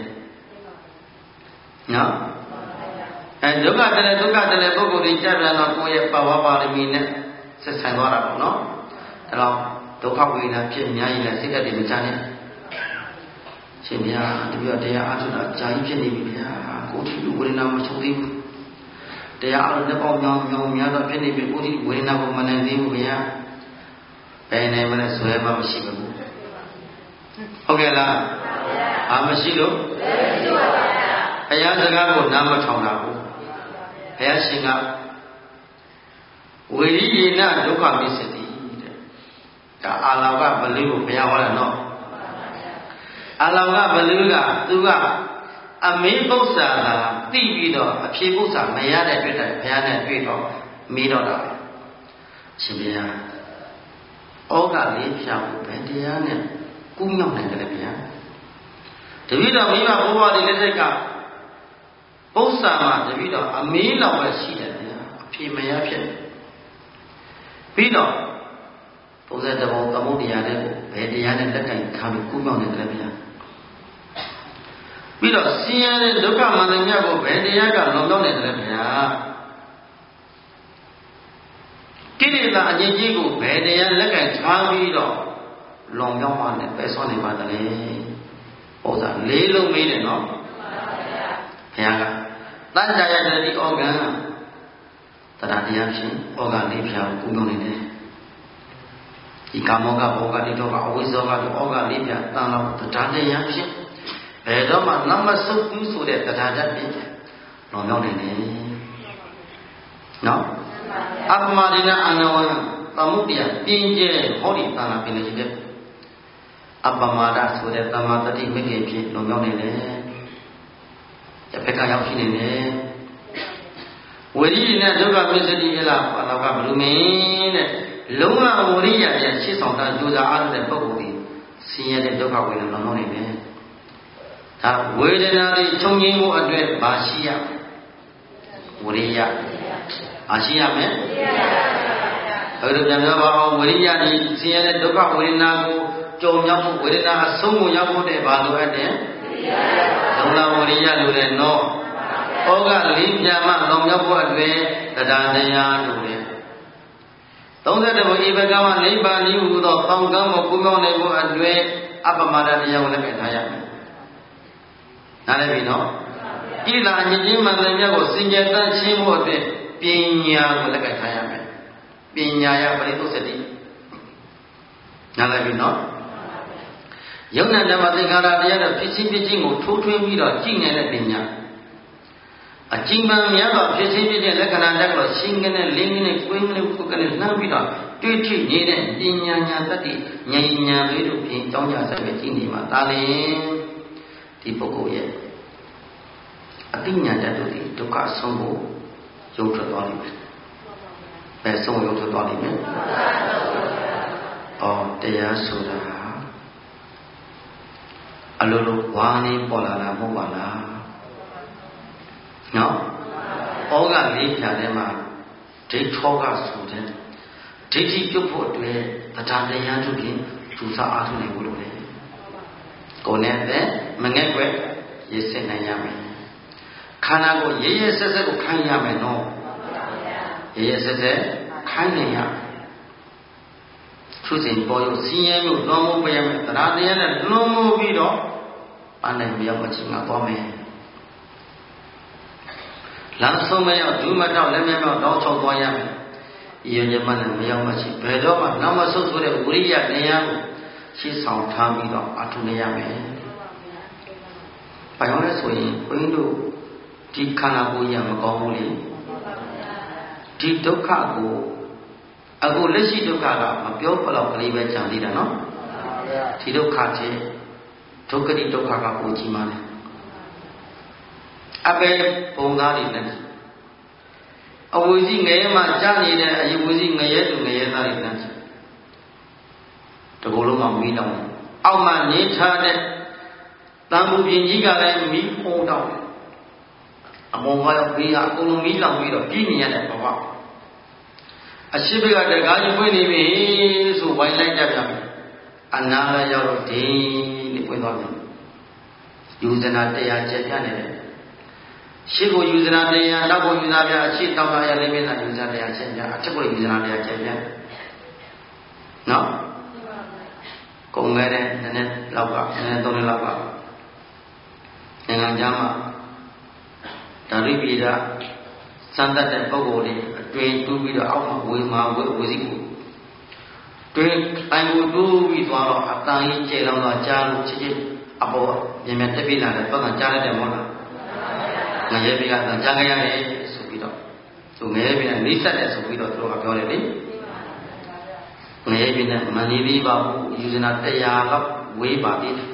Speaker 1: နော်အဲဒုက္ခတည်းဒုက္ခတည်းပုဂ္ဂိုလ်တွေကြပြန်တော့ကိုယ့်ရဲ့ပါဝါပါရမီနဲ့ဆက်ဆံသွားတာပေါ့နော်ဒါတော့ဒုက္ခဝေဒနာဖြစ်များရင်လည်းစိတ်ဓာတ်တွေမချနဲ့ရှင်ဗျာတပြည့်တရားအထုတာကြာကြီးဖြစ်နေပြီဗျာကိုယ်ထီဝေဒနာမချုပ်သေးဘူးတရားအထုတဲ့ပေါ့ညောင်းညောင်းများတော့ဖြစ်နေပြီကိုယ်ထီဝေဒနာကိုမနိုင်သေးဘူးဗျာဘယ်နဲ့မှလည်းဇွဲမှမရှိဘူးဟုတ်ကဲ့လားအာမရှိလို့မရှိပါဘူးဘုရားစကားကိုနားမထောင်တာဘူးဘုရားရှင်ကဝေရိယေနဒုက္ခမစ္စတိတဲ့ဒါအာလောကဘလူကိုဘုရားဟောတာနော်အာလောကဘလူကသူကအမေပု္ပ္ပာကသိပြီးတော့အဖြေပု္ပ္ပာမရတဲ့အတွက်တည်းဘုရားနဲ့တွေ့တော့မေးတော့တာပဲရှင်ဘုရားဩဃလေးဖြောင်းဘယ်တရားနဲ့ကူးမြောက်နိုင်တယ်ဗျာတပည့်တော်မိဘဘိုးဘွားတွေလက်ထက်ကပု္ပ္ပာမှာတပည့်တော်အမေးလောက်ပဲရှိတယ်ဗျာအဖြေမရဖြစ်ပြီးတော့ပုံစံတဘောသမုဒ္ဒရာတဲ့ကိုဘယ်တရားနဲ့လက်ကင်ခံပြီးကူးမြောက်နိုင်တယ်ဗျာပြီးတော့ဆင်းရဲတဲ့ဒုက္ခမန္တမြတ်ကိုဘယ်တရားကလွန်မြောက်နိုင်တယ်ဗျာကိလေသာအကျဉ်းကြီးကိုဘယ်တရားလက်ကင်ထားပြီးတော့လွန်မြောက်မှလည်းပဲဆောနေပါတယ်။ဟုတ်သားလေးလုံးမေးတယ်နော်။ဘုရားကတန်ကြာရတဲ့ဒီဩဂန်တရားတရားဖြင့်ဩဂန်လေးဖြာကိုကုမြောက်နေတယ်။ဒီကာမောကဘောကတိတော့ကအဝိဇ္ဇောကဒီဩဂန်လေးဖြာတန်တော့တရားတရားဖြင့်ဘယ်တော့မှနမဆုပ်ဘူးဆိုတဲ့တရားချက်ဖြင့်လွန်မြောက်နေတယ်။နော်။အပ္ပမဒိနအနဝံသမုဒ္ဒယပြင်းကျဲဟောဒီတန်လာပင်လေးတဲ့အပ္ပမဒဆိုတဲ့သမာဓိမိခင်ဖြင့်လွန်မြောက်နေတယ်။တစ်ဖက်ကရောက်ရှိနေတယ်။ဝိရိယနဲ့ဒုက္ခမစ္စတိရလားဘာတော့ကဘလူမင်းတဲ့လုံးဝဝိရိယရဲ့ရှင်းဆောင်တာကြိုးစားအားတဲ့ပုဂ္ဂိုလ်ဒီဆင်းရဲတဲ့ဒုက္ခဝေဒနာလွန်မြောက်နေတယ်။ဒါဝေဒနာတွေချုပ်ငြိမ်းမှုအတွက်ဘာရှိရဝိရိယအာရှိရမယ်။ဘယ်လိုပြန်ပြောပါအောင်ဝိရိယဒီဆင်းရဲတဲ့ဒုက္ခဝေဒနာကိုကြုံရောက်မှုဝေဒနာအဆုံးကိုရောက်ဖို့တဲ့ဘာလို့အပ်တယ်ဒုံလာဝရိယလို့တဲ့နော်ဩဃလေးပြမလောင်ရောက်ဖို့အတွက်တရားတရားလို့တဲ့သုံးဆယ်တဘုဤဘကမှာနိဗ္ဗာန်ဤဟူသောပေါင်းကမ်းကိုကုမြောက်နိုင်ဖို့အတွက်အပ္ပမဒတရားကိုလည်းပြန်ထားရမယ်နားလည်ပြီနော်ဤလာအချင်းချင်းမှန်တယ်မြတ်ကိုစင်ကြယ်တတ်ရှင်းဖို့အတွက်ပညာကိုလည်းပြန်ထားရမယ်ပညာရပရိသုစတိနားလည်ပြီနော်ယုံနာဓမ္မသင်္ခါရတရားတော့ဖြစ်ချင်းဖြစ်ချင်းကိုထိုးထွင်းပြီးတော့ကြည့်နေတဲ့ပညာအကျဉ်းပန်းများသောဖြစ်ချင်းဖြစ်ချင်းလက္ခဏာတက်တော့ရှင်းကနဲ့လင်းကနဲ့ကွင်းကနဲ့ပုဂ္ဂနဲ့နှမ်းပြီးတော့တွေ့ထိနေတဲ့ပညာညာတတ္တိဉာဏ်ဉာဏ်လေးတို့ဖြင့်ကြောင်းကြဆက်ပဲကြည့်နေမှာဒါလည်းဒီပုဂ္ဂိုလ်ရဲ့အတိညာတတ်တို့ဒီဒုက္ခဆုံးကိုရုပ်ထွက်သွားလိမ့်မယ်။ဘယ်ဆုံးရုပ်ထွက်သွားလိမ့်မယ်။အော်တရားဆိုတာအလိုလိုဝါနေပေါ်လာတာမဟုတ်ပါလားနော်ဩဃလေးဖြာထဲမှာဒိဋ္ဌောကဆိုတဲ့ဒိဋ္ဌိပြုတ်ဖို့အတွက်တရားတရားတို့ဖြင့်သူစားအားထုတ်နေဖို့လိုတယ်ကိုယ်နဲ့တဲ့မငဲ့ွယ်ရစ်စစ်နိုင်ရမယ်ခန္ဓာကိုရရဆက်ဆက်ကိုခိုင်းရမယ်နော်ရရဆက်ဆက်ခိုင်းနိုင်ရသူစဉ်ပေါ်ရစီးရဲမှုလွန်မှုပြရမယ်တရားတရားနဲ့လွန်မှုပြီးတော့ပန်းနိုင်မြောက်မချင်မှာသွားမယ်လမ်းဆုံးမရောက်ဒုမတော့လည်းမရောက်တော့ချောက်သွားရမယ်ရည်ရည်မှလည်းမရောက်မချင်ဘယ်တော့မှနောက်မဆုတ်ဆိုတဲ့ဝိရိယတရားကိုရှင်းဆောင်ထားပြီးတော့အထုနေရမယ်ဘာကြောင့်လဲဆိုရင်ဘုန်းကြီးတို့ဒီခန္ဓာကိုယ်ရမကောင်းဘူးလေဒီဒုက္ခကိုအခုလက်ရှိဒုက္ခကမပြောဘလောက်ကလေးပဲကြံသေးတာနော်ဒီဒုက္ခချင်းဒုက္ခတိဒုက္ခကကိုကြီးမားတယ်အပေပုံသားတွေနဲ့အဝိဇ္ဇငရဲမှာကြားနေတဲ့အယဝိဇ္ဇငရဲသူငရဲသားတွေနဲ့တကူလုံးမှာမီးတောင်းအောက်မှာနေထားတဲ့တန်ဖိုးပြင်ကြီးကလည်းမီးဖုံးတောင်းအမောကလည်းဘေးကအကုန်လုံးမီးလောင်ပြီးတော့ပြည်နေရတဲ့ဘဝအရှိဘကတကားကြီးပွင့်နေပြီဆိုဝိုင်းလိုက်တတ်ပြန်ပြီအနာလည်းရောက်တော့ဒင်းနဲ့ပွင့်သွားပြီယူဇနာတရားကျက်ပြနေတယ်ရှေ့ကိုယူဇနာတရားနောက်ကိုယူဇနာပြအရှိတောင်းတာရလေးမင်းသာယူဇနာတရားကျက်ပြအထက်ကိုယူဇနာတရားကျက်ပြနော်ကုန်ခဲ့တဲ့နည်းနည်းလောက်ကနည်းနည်းသုံးနှစ်လောက်ကနိုင်ငံခြားမှာဓာရိပိဒစံတတ်တဲ့ပုဂ္ဂိုလ်တွေအတွင်တူးပြီးတော့အောက်မှာဝေမာဝေဝစီကိုတွင်တိုင်ကိုတူးပြီးသွားတော့အတန်ကြီးကျေလောင်တော့ကြားလို့ချစ်ချစ်အပေါ်မြန်မြန်တက်ပြီးလာတယ်တော့ကြားလိုက်တယ်မဟုတ်လားငရဲပြီးကတော့ကြားကြရတယ်ဆိုပြီးတော့သူငရဲပြီးနဲ့နှိစက်တယ်ဆိုပြီးတော့သူတို့ကပြောတယ်လေငရဲပြီးနဲ့မဏီသေးပါဘူးယူဇနာတရားလောက်ဝေးပါသေးတယ်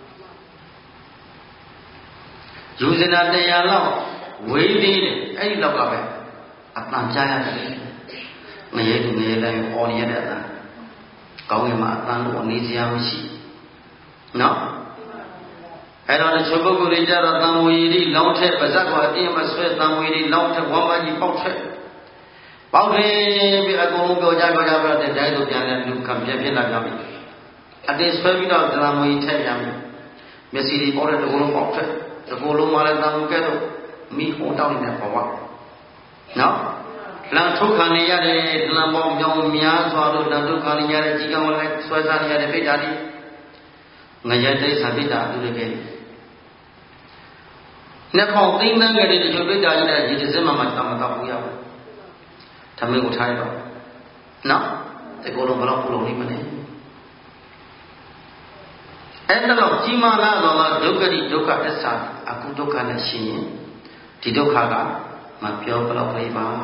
Speaker 1: ယူဇနာတရားလောက်ဝေးသေးတယ်အဲ့ဒီလောက်ကပဲအတန်ကြားရတယ်ငရဲသူငရဲတိုင်းအော်နေရတဲ့အတန်ကောင်းကင်မှာအတန်လို့အနေစရာမရှိနော်အဲ့တော့တချို့ပုဂ္ဂိုလ်တွေကြတော့တန်ဝေရီလောင်းထက်ပါဇက်ကအတင်းမဆွဲတန်ဝေရီလောင်းထက်ဝမ်းမကြီးပေါက်ထက်ပေါက်တယ်ပြီးအကုန်လုံးကြောကြကြောကြပြတဲ့တိုင်းတို့ပြန်တဲ့လူကပြက်ပြက်လာကြပြီအတင်းဆွဲပြီးတော့တန်ဝေရီထက်ပြန်ပြီမျက်စိတွေပေါ်တဲ့တကူလုံးပေါက်ထက်တကူလုံးမှလည်းတန်ဝေကဲတော့မိဟောတောင်းနေတဲ့ဘဝနော်လမ်းထုတ်ခံနေရတဲ့လမ်းပေါင်းကြောင်းများစွာတို့လမ်းထုတ်ခံနေရတဲ့ကြီးကောင်လည်းဆွဲစားနေရတဲ့ပိဋကတိငရဲတိစ္ဆာပိဋကသူတွေကနှစ်ခေါက်သိန်းသန်းကလေးတချို့ပိဋကကြီးနဲ့ရေတစင်းမှမတမတော့ဘူးရဘူးဓမ္မကိုထားရတော့နော်ဒီကိုယ်လုံးဘလောက်ပူလုံးလေးမလဲအဲ့ဒါတော့ကြီးမားလာတော့ဒုက္ခတိဒုက္ခသစ္စာအခုဒုက္ခနဲ့ရှင်ရင်ဒီဒုက္ခကမပြောဘလောက်လေးပါ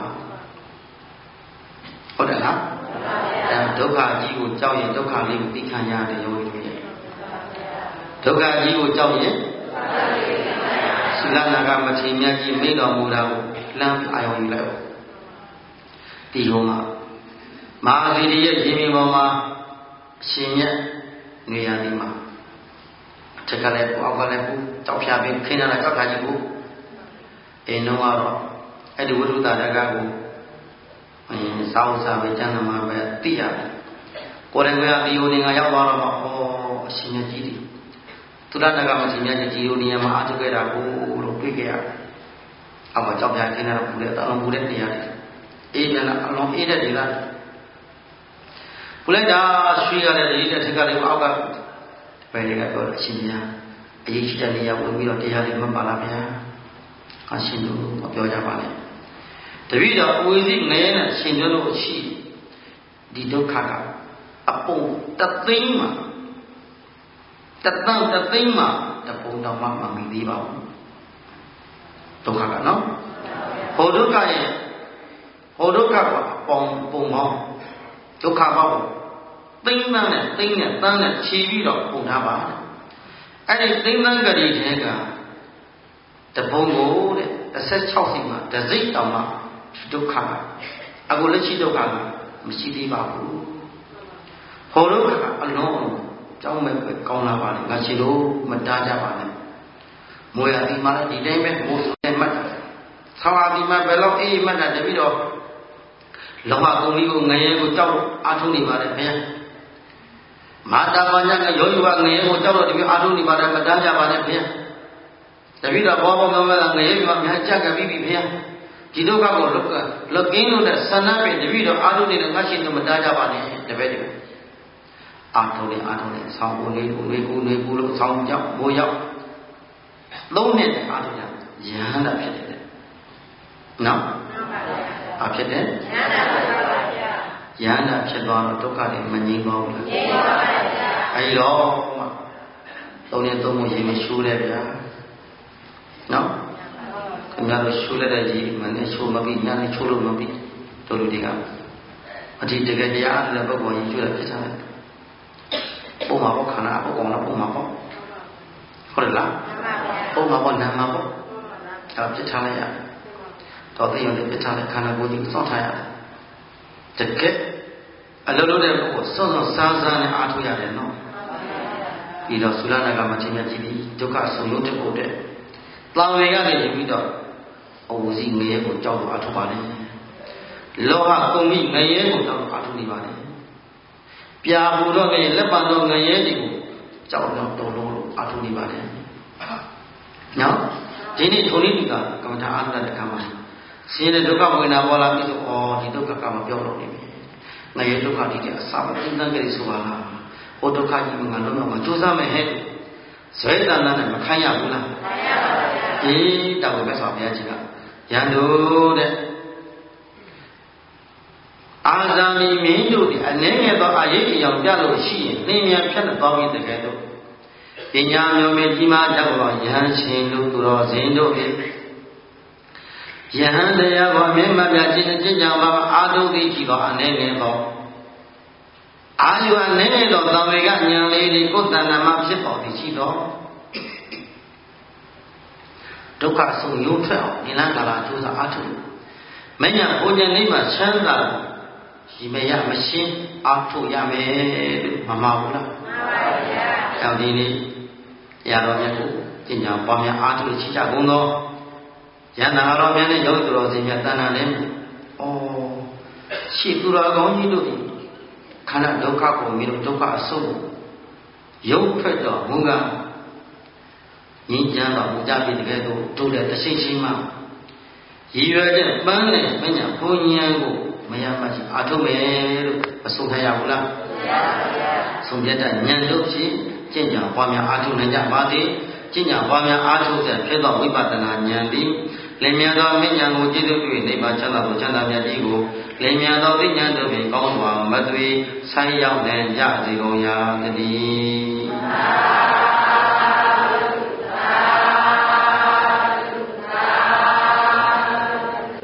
Speaker 1: ဟုတ်တယ်လားအဲဒုက္ခကြီးကိုကြောက်ရင်ဒုက္ခလေးကိုသိခံရတယ်ရောလို့ရတယ်ဒုက္ခကြီးကိုကြောက်ရင်သုလနာကမထေရမြတ်ကြီးမိန့်တော်မူတာကိုလမ်းအာရုံယူလိုက်ပါဒီလိုမှာမဟာသီရိရဲ့ရှင်မြေပေါ်မှာအရှင်မြတ်နေရာဒီမှာအထက်ကလည်းပူအောက်ကလည်းပူကြောက်ဖြာပြီးခင်းရတာကြောက်ဖြာကြီးကိုအိမ်တော့ကတော့အဲ့ဒီဝိသုဒ္ဓရကကိုအင်းစာဥစာပဲကျမ်းမှာပဲသိရတယ်ကိုယ်တိုင်ကဒီယိုနေငါရောက်သွားတော့မှဩအရှင်မြတ်ကြီးဒီသုဒ္ဓရကမရှင်မြတ်ကြီးဒီယိုနေမှာအထုခဲ့တာကိုလို့တွေ့ခဲ့ရတယ်အောက်ကြောက်ဖြာခင်းရတာပူတဲ့တောင်ပူတဲ့နေရာတွေအေးပြန်လာအလုံးအေးတဲ့နေရာပူလိုက်တာရွှေရတယ်ဒီတဲ့ထက်ကလေးအောက်ကဘယ်တွေကပြောအရှင်မြတ်အရေးရှိတဲ့နေရာဝင်ပြီးတော့တရားလေးမှတ်ပါလားဗျာအရှင်တို့မပြောကြပါနဲ့တပည့်တော်အဝိဇ္ဇငရဲနဲ့ရှင်တို့လို့ရှိဒီဒုက္ခကအပုံတသိန်းမှာတသန်းတသိန်းမှာတပုံတော်မှမမီသေးပါဘူးဒုက္ခကနော်ဟောဒုက္ခရဲ့ဟောဒုက္ခကပုံပုံမောင်းဒုက္ခပေါင်းသိန်းသန်းနဲ့သိန်းနဲ့သန်းနဲ့ခြေပြီးတော့ပုံထားပါအဲ့ဒီသိန်းသန်းကလေးတွေကတပုံကိုတဲ့တစ်ဆက်၆စိတ်မှာတစ်စိတ်တောင်မှဒုက္ခကအခုလက်ရှိဒုက္ခကမရှိသေးပါဘူးဟောဒုက္ခကအလုံးကြောင်းမဲ့ပဲကောင်းလာပါလေငါရှိလို့မတားကြပါနဲ့မွေရဒီမှာဒီတိုင်းပဲမိုးနဲ့မှတ်ဆောင်းအဒီမှာဘယ်တော့အေးမှတ်တာတပြီးတော့လောကကုံလေးကိုငရဲကိုကြောက်အားထုတ်နေပါလေခင်ဗျာမာတာပညာကယောဂီကငရေကိုကြောက်တော့တပြည့်အာထုနေပါတယ်မတန်းကြပါနဲ့ဖေတပည့်တော်ဘောဘောမောမေငရေကအများကြက်ကြပြီးပြီဖေဒီဒုက္ခကိုလွတ်လွတ်ကင်းလို့တဲ့ဆန္ဒပင်တပည့်တော်အာထုနေတဲ့ငါရှိတော့မတန်းကြပါနဲ့တပည့်တပည့်အာထုနေအာထုနေဆောင်းဦးလေးဦးလေးဦးလေးဦးလို့ဆောင်းကြောက်မိုးရောက်သုံးနှစ်အာထုကြရဟန္တာဖြစ်တယ်နော်ဘာဖြစ်တယ်ရဟန္တာဖြစ်ပါဗျာရဟန္တာဖြစ်သွားတော့ဒုက္ခတွေမငြိမ်းပါဘူးလားငြိမ်းပါပါဗျာအဲဒီတော့မှသုံးနှစ်သုံးဖို့ရေမရှိုးတယ်ဗျာနော်ခင်ဗျားတို့ရှိုးလိုက်တဲ့ရေမနဲ့ရှိုးမပြီးညနေချိုးလို့မပြီးတို့လူတွေကအဒီတကယ်တရားအားတဲ့ပုဂ္ဂိုလ်ကြီးကျွတ်ဖြစ်ကြတယ်ပုံမှာပေါ့ခန္ဓာပေါ့ကောင်းလားပုံမှာပေါ့ဟုတ်တယ်လားပုံမှာပေါ့နာမှာပေါ့အဲပြစ်ထားလိုက်ရတော့သိရင်ပြစ်ထားတဲ့ခန္ဓာကိုယ်ကြီးစောင့်ထားရတယ်တကယ်အလုံးလုံးတဲ့ပုဂ္ဂိုလ်စောစောစားစားနဲ့အားထုတ်ရတယ်နော်ပြီးတော့သုလနာကမချင်းမြတ်ကြီးဒုက္ခဆုံးလို့တဲ့ဖို့တဲ့တာဝေကနေပြီးတော့အဝစီငရဲကိုကြောက်လို့အားထုတ်ပါလေလောဟကုံမိငရဲကိုကြောက်လို့အားထုတ်နေပါလေပြာပူတော့ငရဲလက်ပံတော့ငရဲဒီကိုကြောက်တော့တုံလုံးလို့အားထုတ်နေပါလေနော်ဒီနေ့ထုံလေးဒီကကမ္မထာအားထုတ်တဲ့ကံပါဆင်းရဲဒုက္ခဝင်တာပေါ်လာပြီးတော့အော်ဒီဒုက္ခကမပြောင်းတော့နေပြီငရဲဒုက္ခဒီတဲ့အစာမသိတန်းကြည့်ဆိုပါလားဟိုဒုက္ခကြီးကငါလုံးဝမကြိုးစားမယ်ဟဲ့ဇွဲတန်တန်းနဲ့မခိုင်းရဘူးလားခိုင်းရပါဗျာအေးတောက်ပဲဆိုဘုရားကြီးကရန်တို့တဲ့အာဇာမီမင်းတို့ဒီအနေငယ်သောအာရိတ်ကြောင့်ပြလို့ရှိရင်သင်မြန်ဖြတ်သွားပြီးတကယ်တော့ပညာမျိုးမြကြီးမားတတ်တော်ယဟန်ရှင်တို့သူတော်စင်တို့ဖြင့်ယဟန်တရားကိုမြင့်မြတ်ပြခြင်းအကျင့်ကြောင့်ပါအာထုသိရှိသောအနေငယ်သောအာယုအနေငယ်သောသံဝေကဉာဏ်လေးတွေကိုယ်တဏ္ဍာမှာဖြစ်ပေါ်သည်ရှိသောဒုက္ခဆုံးရုပ်ထွက်အောင်ဒီလကာလကျိုးစားအားထုတ်မညာဘုံဉာဏ်လေးမှာချမ်းသာရှိမရမရှင်းအားထုတ်ရမယ်လို့မမှားဘူးလားမှန်ပါဗျာ။အဲဒီနေ့တရားတော်မြတ်ကိုကျင့်ကြံပွားများအားထုတ်ချကြကုန်သောယန္တာတော်မြတ်နဲ့ယောဂီတော်စင်မြတ်တဏ္ဍာလည်းဩရှိသူတော်ကောင်းကြီးတို့ခန္ဓာဒုက္ခကိုမြင်လို့ဒုက္ခအဆုံးရုပ်ထွက်တော့ဘုံကငြိမ်းချမ်းတော်မူကြပြီတကယ်တော့တို့လည်းတရှိရှိမှရည်ရွယ်တဲ့ပန်းနဲ့မညာဘုံဉာဏ်ကိုမရမှရှိအာထုတ်မယ်လို့မဆုံးထရဘူးလားမရပါဘူးဆုံးဖြတ်တဲ့ဉာဏ်တို့ဖြင့်ကျင့်ကြံပွားများအာထုတ်နိုင်ကြပါသည်ကျင့်ကြံပွားများအာထုတ်တဲ့ဖြစ်သောဝိပဿနာဉာဏ်သည်လင်မြန်သောမဉ္ဇဏ်ကိုကျေစုပြု၍နိဗ္ဗာန်ချမ်းသာသောချမ်းသာမြတ်ကြီးကိုလင်မြန်သောသိဉာဏ်တို့ဖြင့်ကောင်းစွာမသွေဆိုင်ရောက်နိုင်ကြစေကုန်ရာတည်း